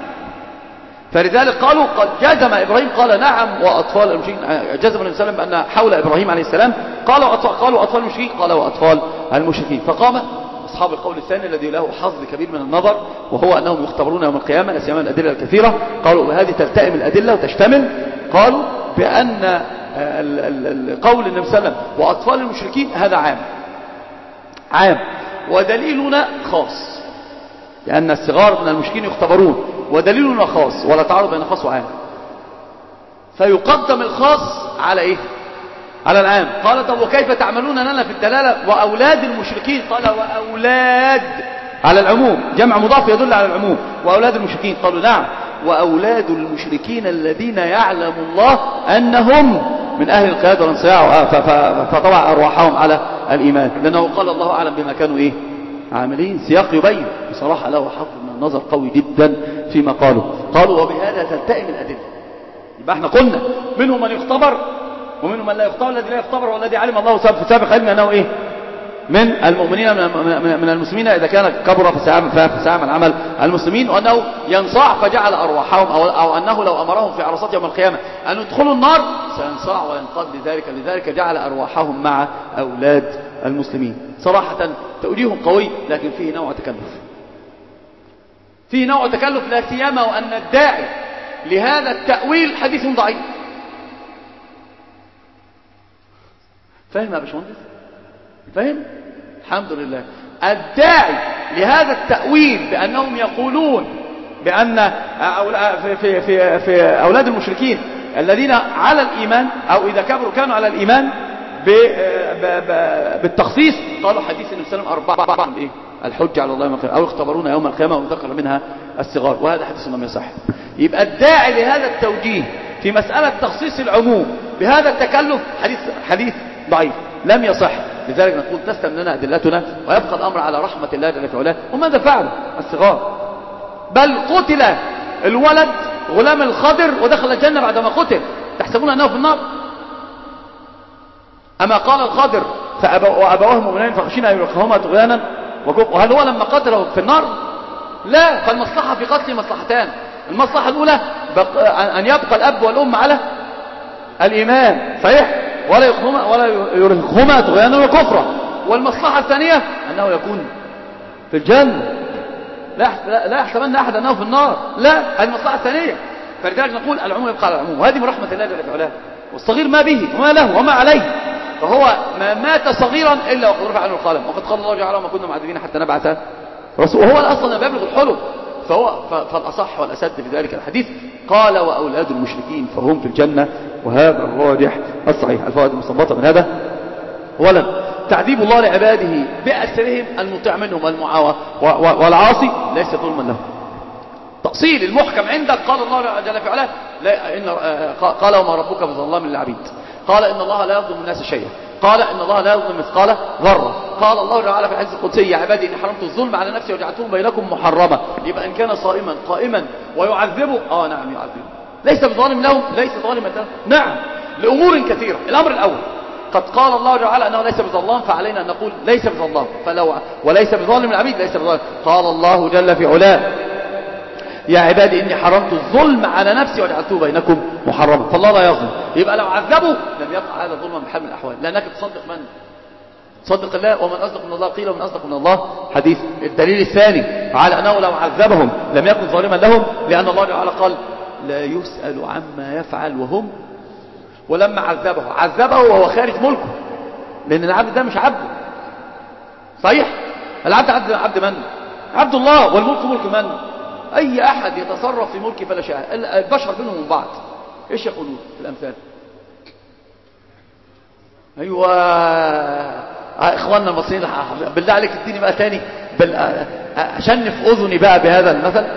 فلذلك قالوا قد جزم إبراهيم قال نعم وأطفال المشركين، جزم النبي صلى الله عليه وسلم بأن حول إبراهيم عليه السلام قالوا أطفال المشركين، قال وأطفال المشركين. فقام أصحاب القول الثاني الذي له حظ كبير من النظر، وهو أنهم يختبرون يوم القيامة لا سيما الأدلة الكثيرة. قالوا وهذه تلتئم الأدلة وتشتمل. قالوا بأن قول النبي صلى الله عليه وسلم وأطفال المشركين هذا عام ودليلنا خاص، لأن الصغار من المشركين يختبرون، ودليلنا خاص ولا تعارض بين خاص وعام. فيقدم الخاص على إيه؟ على العام. قال طب وكيف تعملون لنا في الدلالة وأولاد المشركين؟ قال وأولاد على العموم، جمع مضاف يدل على العموم. وأولاد المشركين قالوا نعم وأولاد المشركين الذين يعلم الله أنهم من أهل القيادة والانصياع، فطبع أرواحهم على الإيمان، لأنه قال الله أعلم بما كانوا إيه عاملين. سياق يبين بصراحة له حظ من النظر قوي جدا فيما قالوا وبهذا تلتئم الأدلة. يبقى احنا قلنا منهم من يختبر ومنهم من لا يختبر. الذي لا يختبر والذي علم الله في سابق علمه أنه إيه من المؤمنين من المسلمين إذا كان كبر فساهم عن عمل المسلمين، وأنه ينصاع فجعل أرواحهم، أو أنه لو أمرهم في عرصات يوم القيامة أن يدخلوا النار سينصاع وينقاد لذلك جعل أرواحهم مع أولاد المسلمين. صراحة تأويلهم قوي، لكن فيه نوع تكلف، لا سيما وأن الداعي لهذا التأويل حديث ضعيف. فاهم يا باشمهندس؟ فاهم؟ الحمد لله. الداعي لهذا التأويل بأنهم يقولون بأن في أولاد المشركين الذين على الإيمان أو إذا كبروا كانوا على الإيمان بالتخصيص، قالوا حديث النبي صلى الله عليه وسلم 4 الحجة على الله يوم القيامة، أو اختبرونا يوم القيامة وذكر منها الصغار، وهذا حديث لم يصح. يبقى الداعي لهذا التوجيه في مسألة تخصيص العموم بهذا التكلف حديث ضعيف لم يصح. لذلك نقول تسلم لنا أدلتنا، ويبقى الأمر على رحمة الله جل في علاه. وماذا فعلوا الصغار؟ بل قتل الولد غلام الخضر ودخل الجنة بعدما قتل، تحسبون أنه في النار؟ أما قال الخضر وأبواه مؤمنين فخشينا أن يلقاهما طغيانا وكفرا، وهل هو لما قتله في النار؟ لا. فالمصلحة في قتل مصلحتان. المصلحة الأولى أن يبقى الأب والأم على الإيمان صحيح، ولا يرهقهما طغيانا وكفرا. والمصلحة الثانية أنه يكون في الجنة، لا يحسبن أحد أنه في النار، لا، هذه المصلحة الثانية. فلذلك نقول العموم يبقى على العموم، وهذه من رحمة الله جل في علاه. والصغير ما به وما له وما عليه، فهو ما مات صغيرا إلا وقد رفع عنه القلم، وقد قال الله تعالى وما كنا معذبين حتى نبعث رسول، وهو أصلا يبلغ الحلم. فالأصح والأسد في ذلك الحديث قال وأولاد المشركين فهم في الجنة، وهذا الراجح الصحيح. الفوائد المستنبطة من هذا: أولا تعذيب الله لعباده بأسرهم المطيع منهم والعاصي ليس ظلما له. تأصيل المحكم عندك قال الله جل في علاه قال وما ربك بظلام للعبيد، قال إن الله لا يظلم الناس شيئا، قال إن الله لا يظلم مثقال ذرة، قال الله تعالى في الحديث القدسي يا عبادي إني حرمت الظلم على نفسي وجعلته بينكم محرما. يبقى إن كان صائما قائما ويعذبه نعم يعذبه، ليس بظالم لهم، ليس ظالما لهم، نعم، لأمور كثيرة. الأمر الأول قد قال الله تعالى أنه ليس بظلام، فعلينا أن نقول ليس بظلام، وليس بظالم العبيد، ليس بظالم. قال الله جل في علاه يا عبادي إني حرمت الظلم على نفسي وجعلته بينكم محرما، فالله لا يظلم. يبقى لو عذبه لم يقع هذا ظلما بحال من الأحوال، لأنك تصدق من؟ تصدق الله، ومن أصدق من الله قيل ومن أصدق من الله حديث. الدليل الثاني على أنه لو عذبهم لم يكن ظالما لهم، لأن الله تعالى قال لا يسأل عما يفعل وهم، ولما عذبه وهو خارج ملكه، لأن العبد ده مش عبده صحيح. العبد عبد من؟ عبد الله، والملك ملك من؟ أي أحد يتصرف في ملكه فلا شيء. البشر بينهم من بعض إيش يقولون في الأمثال؟ أيوة إخواننا المصريين بالله عليك اديني بقى تاني شنف أذني بقى بهذا المثل.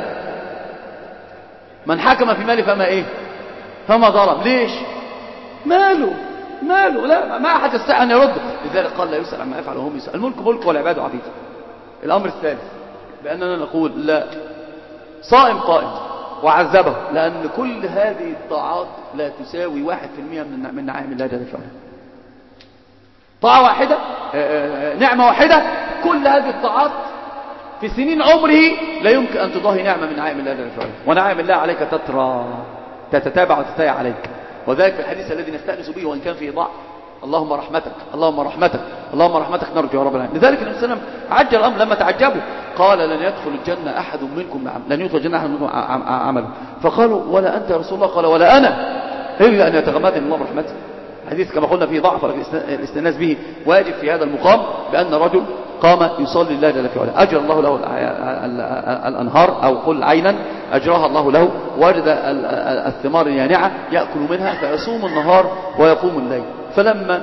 من حكم في ماله فما إيه؟ فما ظلم. ليش؟ ماله لا، ما أحد يستطيع أن يرد. لذلك قال لا يسأل عما يفعل وهم يسأل. الملك ملك والعباد عبيد. الأمر الثالث بأننا نقول لا، صائم قائم وعذبه، لأن كل هذه الطاعات لا تساوي 1% من نعائم الله جل وعلا. طاعة واحدة، نعمة واحدة، كل هذه الطاعات في سنين عمره لا يمكن أن تضاهي نعمة من نعائم الله جل وعلا. ونعائم الله عليك تتتابع وتتايع عليك، وذلك في الحديث الذي نستأنس به وإن كان فيه ضعف: اللهم رحمتك اللهم رحمتك اللهم رحمتك نرجو يا رب العالمين. لذلك النبي صلى الله عليه وسلم عجل الأمر لما تعجبوا، قال لن يدخل الجنة أحد منكم عمله، فقالوا ولا أنت يا رسول الله؟ قال ولا أنا إلا أن يتغمدني الله برحمته. حديث كما قلنا فيه ضعف، ولكن الاستئناس به واجب في هذا المقام، بأن رجل قام يصلي الله جل في علاه، أجرى الله له الأنهار أو قل عينا أجراها الله له، وجد الثمار اليانعة يأكل منها فيصوم النهار ويقوم الليل. فلما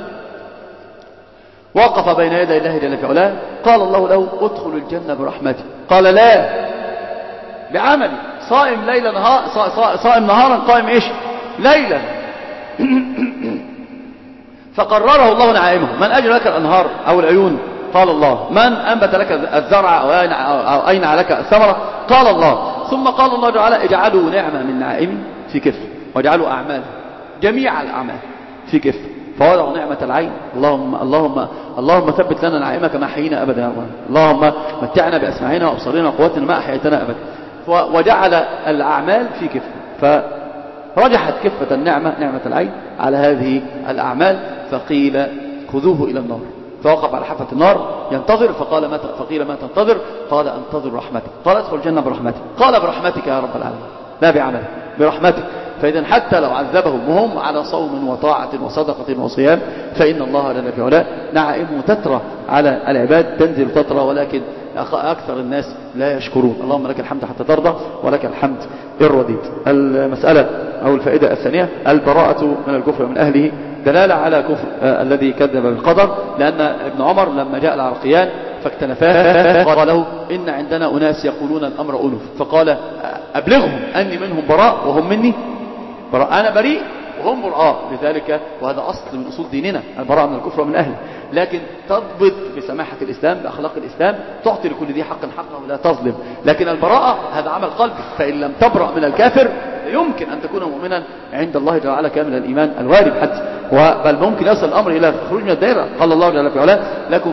وقف بين يدي الله جل في علاه قال الله له ادخل الجنة برحمتي، قال لا، بعملي، صائم ليلا صائم نهارا قائم ايش ليلا. فقرره الله نعائمه: من أجل لك الأنهار أو العيون؟ قال الله. من أنبت لك الزرع أو أينع لك الثمرة؟ قال الله. ثم قال الله تعالى: اجعلوا نعمة من نعائمي في كفر، واجعلوا أعمال جميع الأعمال في كفر. فوضعوا نعمة العين. اللهم ثبت لنا نعيمك ما حيينا أبدا يا الله. اللهم متعنا بأسماعنا وأبصارنا وقوتنا ما أحييتنا أبدا. وجعل الأعمال في كفة، فرجحت كفة النعمة نعمة العين على هذه الأعمال، فقيل خذوه إلى النار. فوقف على حافة النار ينتظر، فقيل ما تنتظر؟ قال انتظر رحمتك. قال ادخل الجنة برحمتك. قال برحمتك يا رب العالمين، لا بعمل، برحمتك. فإذا حتى لو عذبهم وهم على صوم وطاعة وصدقة وصيام فإن الله جل في علاه نعمه تترى على العباد، تنزل تترى، ولكن أكثر الناس لا يشكرون. اللهم لك الحمد حتى ترضى ولك الحمد إن رضيت. المسألة أو الفائدة الثانية البراءة من الكفر ومن أهله، دلالة على كفر الذي كذب بالقدر، لأن ابن عمر لما جاء العرقيان فاكتنفاه قال له إن عندنا أناس يقولون الأمر أنف، فقال أبلغهم أني منهم براء وهم مني براء، أنا بريء وهم براء. لذلك وهذا أصل من أصول ديننا، البراءة من الكفر ومن أهله، لكن تضبط بسماحة الإسلام بأخلاق الإسلام، تعطي لكل ذي حق حقه ولا تظلم. لكن البراءة هذا عمل قلبي، فإن لم تبرأ من الكافر يمكن أن تكون مؤمنا عند الله جل وعلا كامل الإيمان الواجب حتى، بل ممكن يصل الأمر إلى الخروج من الدائرة. قال الله جل وعلا لكم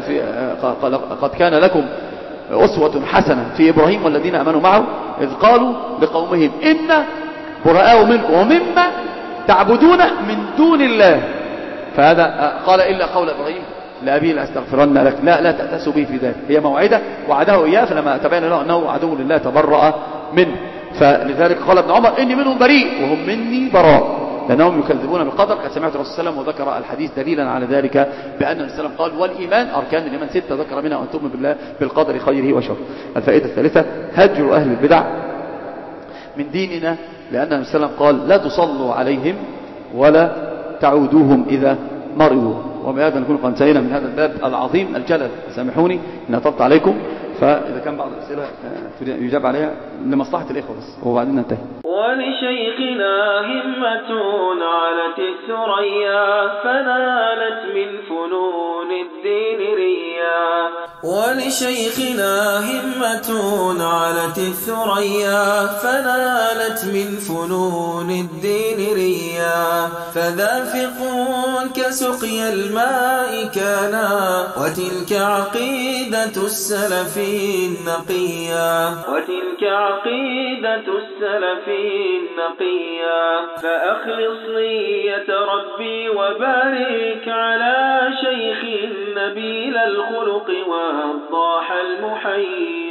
قد كان لكم أسوة حسنة في إبراهيم والذين آمنوا معه إذ قالوا لقومهم إن براء منكم ومما تعبدون من دون الله. فهذا قال إلا قول إبراهيم لأبيه لأستغفرن لك، لا تأتسوا به في ذلك، هي موعدة وعده إياه، فلما تبين له أنه عدو لله تبرأ منه. فلذلك قال ابن عمر إني منهم بريء وهم مني براء، لأنهم يكذبون بالقدر. قد سمعت الرسول صلى الله عليه وسلم وذكر الحديث دليلا على ذلك، بأن النبي صلى الله عليه وسلم قال والإيمان أركان الإيمان 6، ذكر منها أن تؤمن بالله بالقدر خيره وشره. الفائدة الثالثة هجر أهل البدع من ديننا، لأن النبي صلى الله عليه وسلم قال لا تصلوا عليهم ولا تعودوهم إذا مرضوا. وبهذا نكون قد انتهينا من هذا الباب العظيم الجلل. سامحوني إن أطلت عليكم، فإذا كان بعض الأسئلة يجاب عليها لمصلحة الإخوة بس وبعدين ننتهي. ولشيخنا همة علت الثريا فنالت من فنون الدين ريا. ولشيخنا همة علت الثريا فنالت من فنون الدين ريا. فذا فقه كسقي الماء كانا وتلك عقيدة السلف النقيا. وتلك عقيدة السلف النقيا. فأخلص نية ربي وبارك على شيخ نبيل الخلق والضاح المحيي.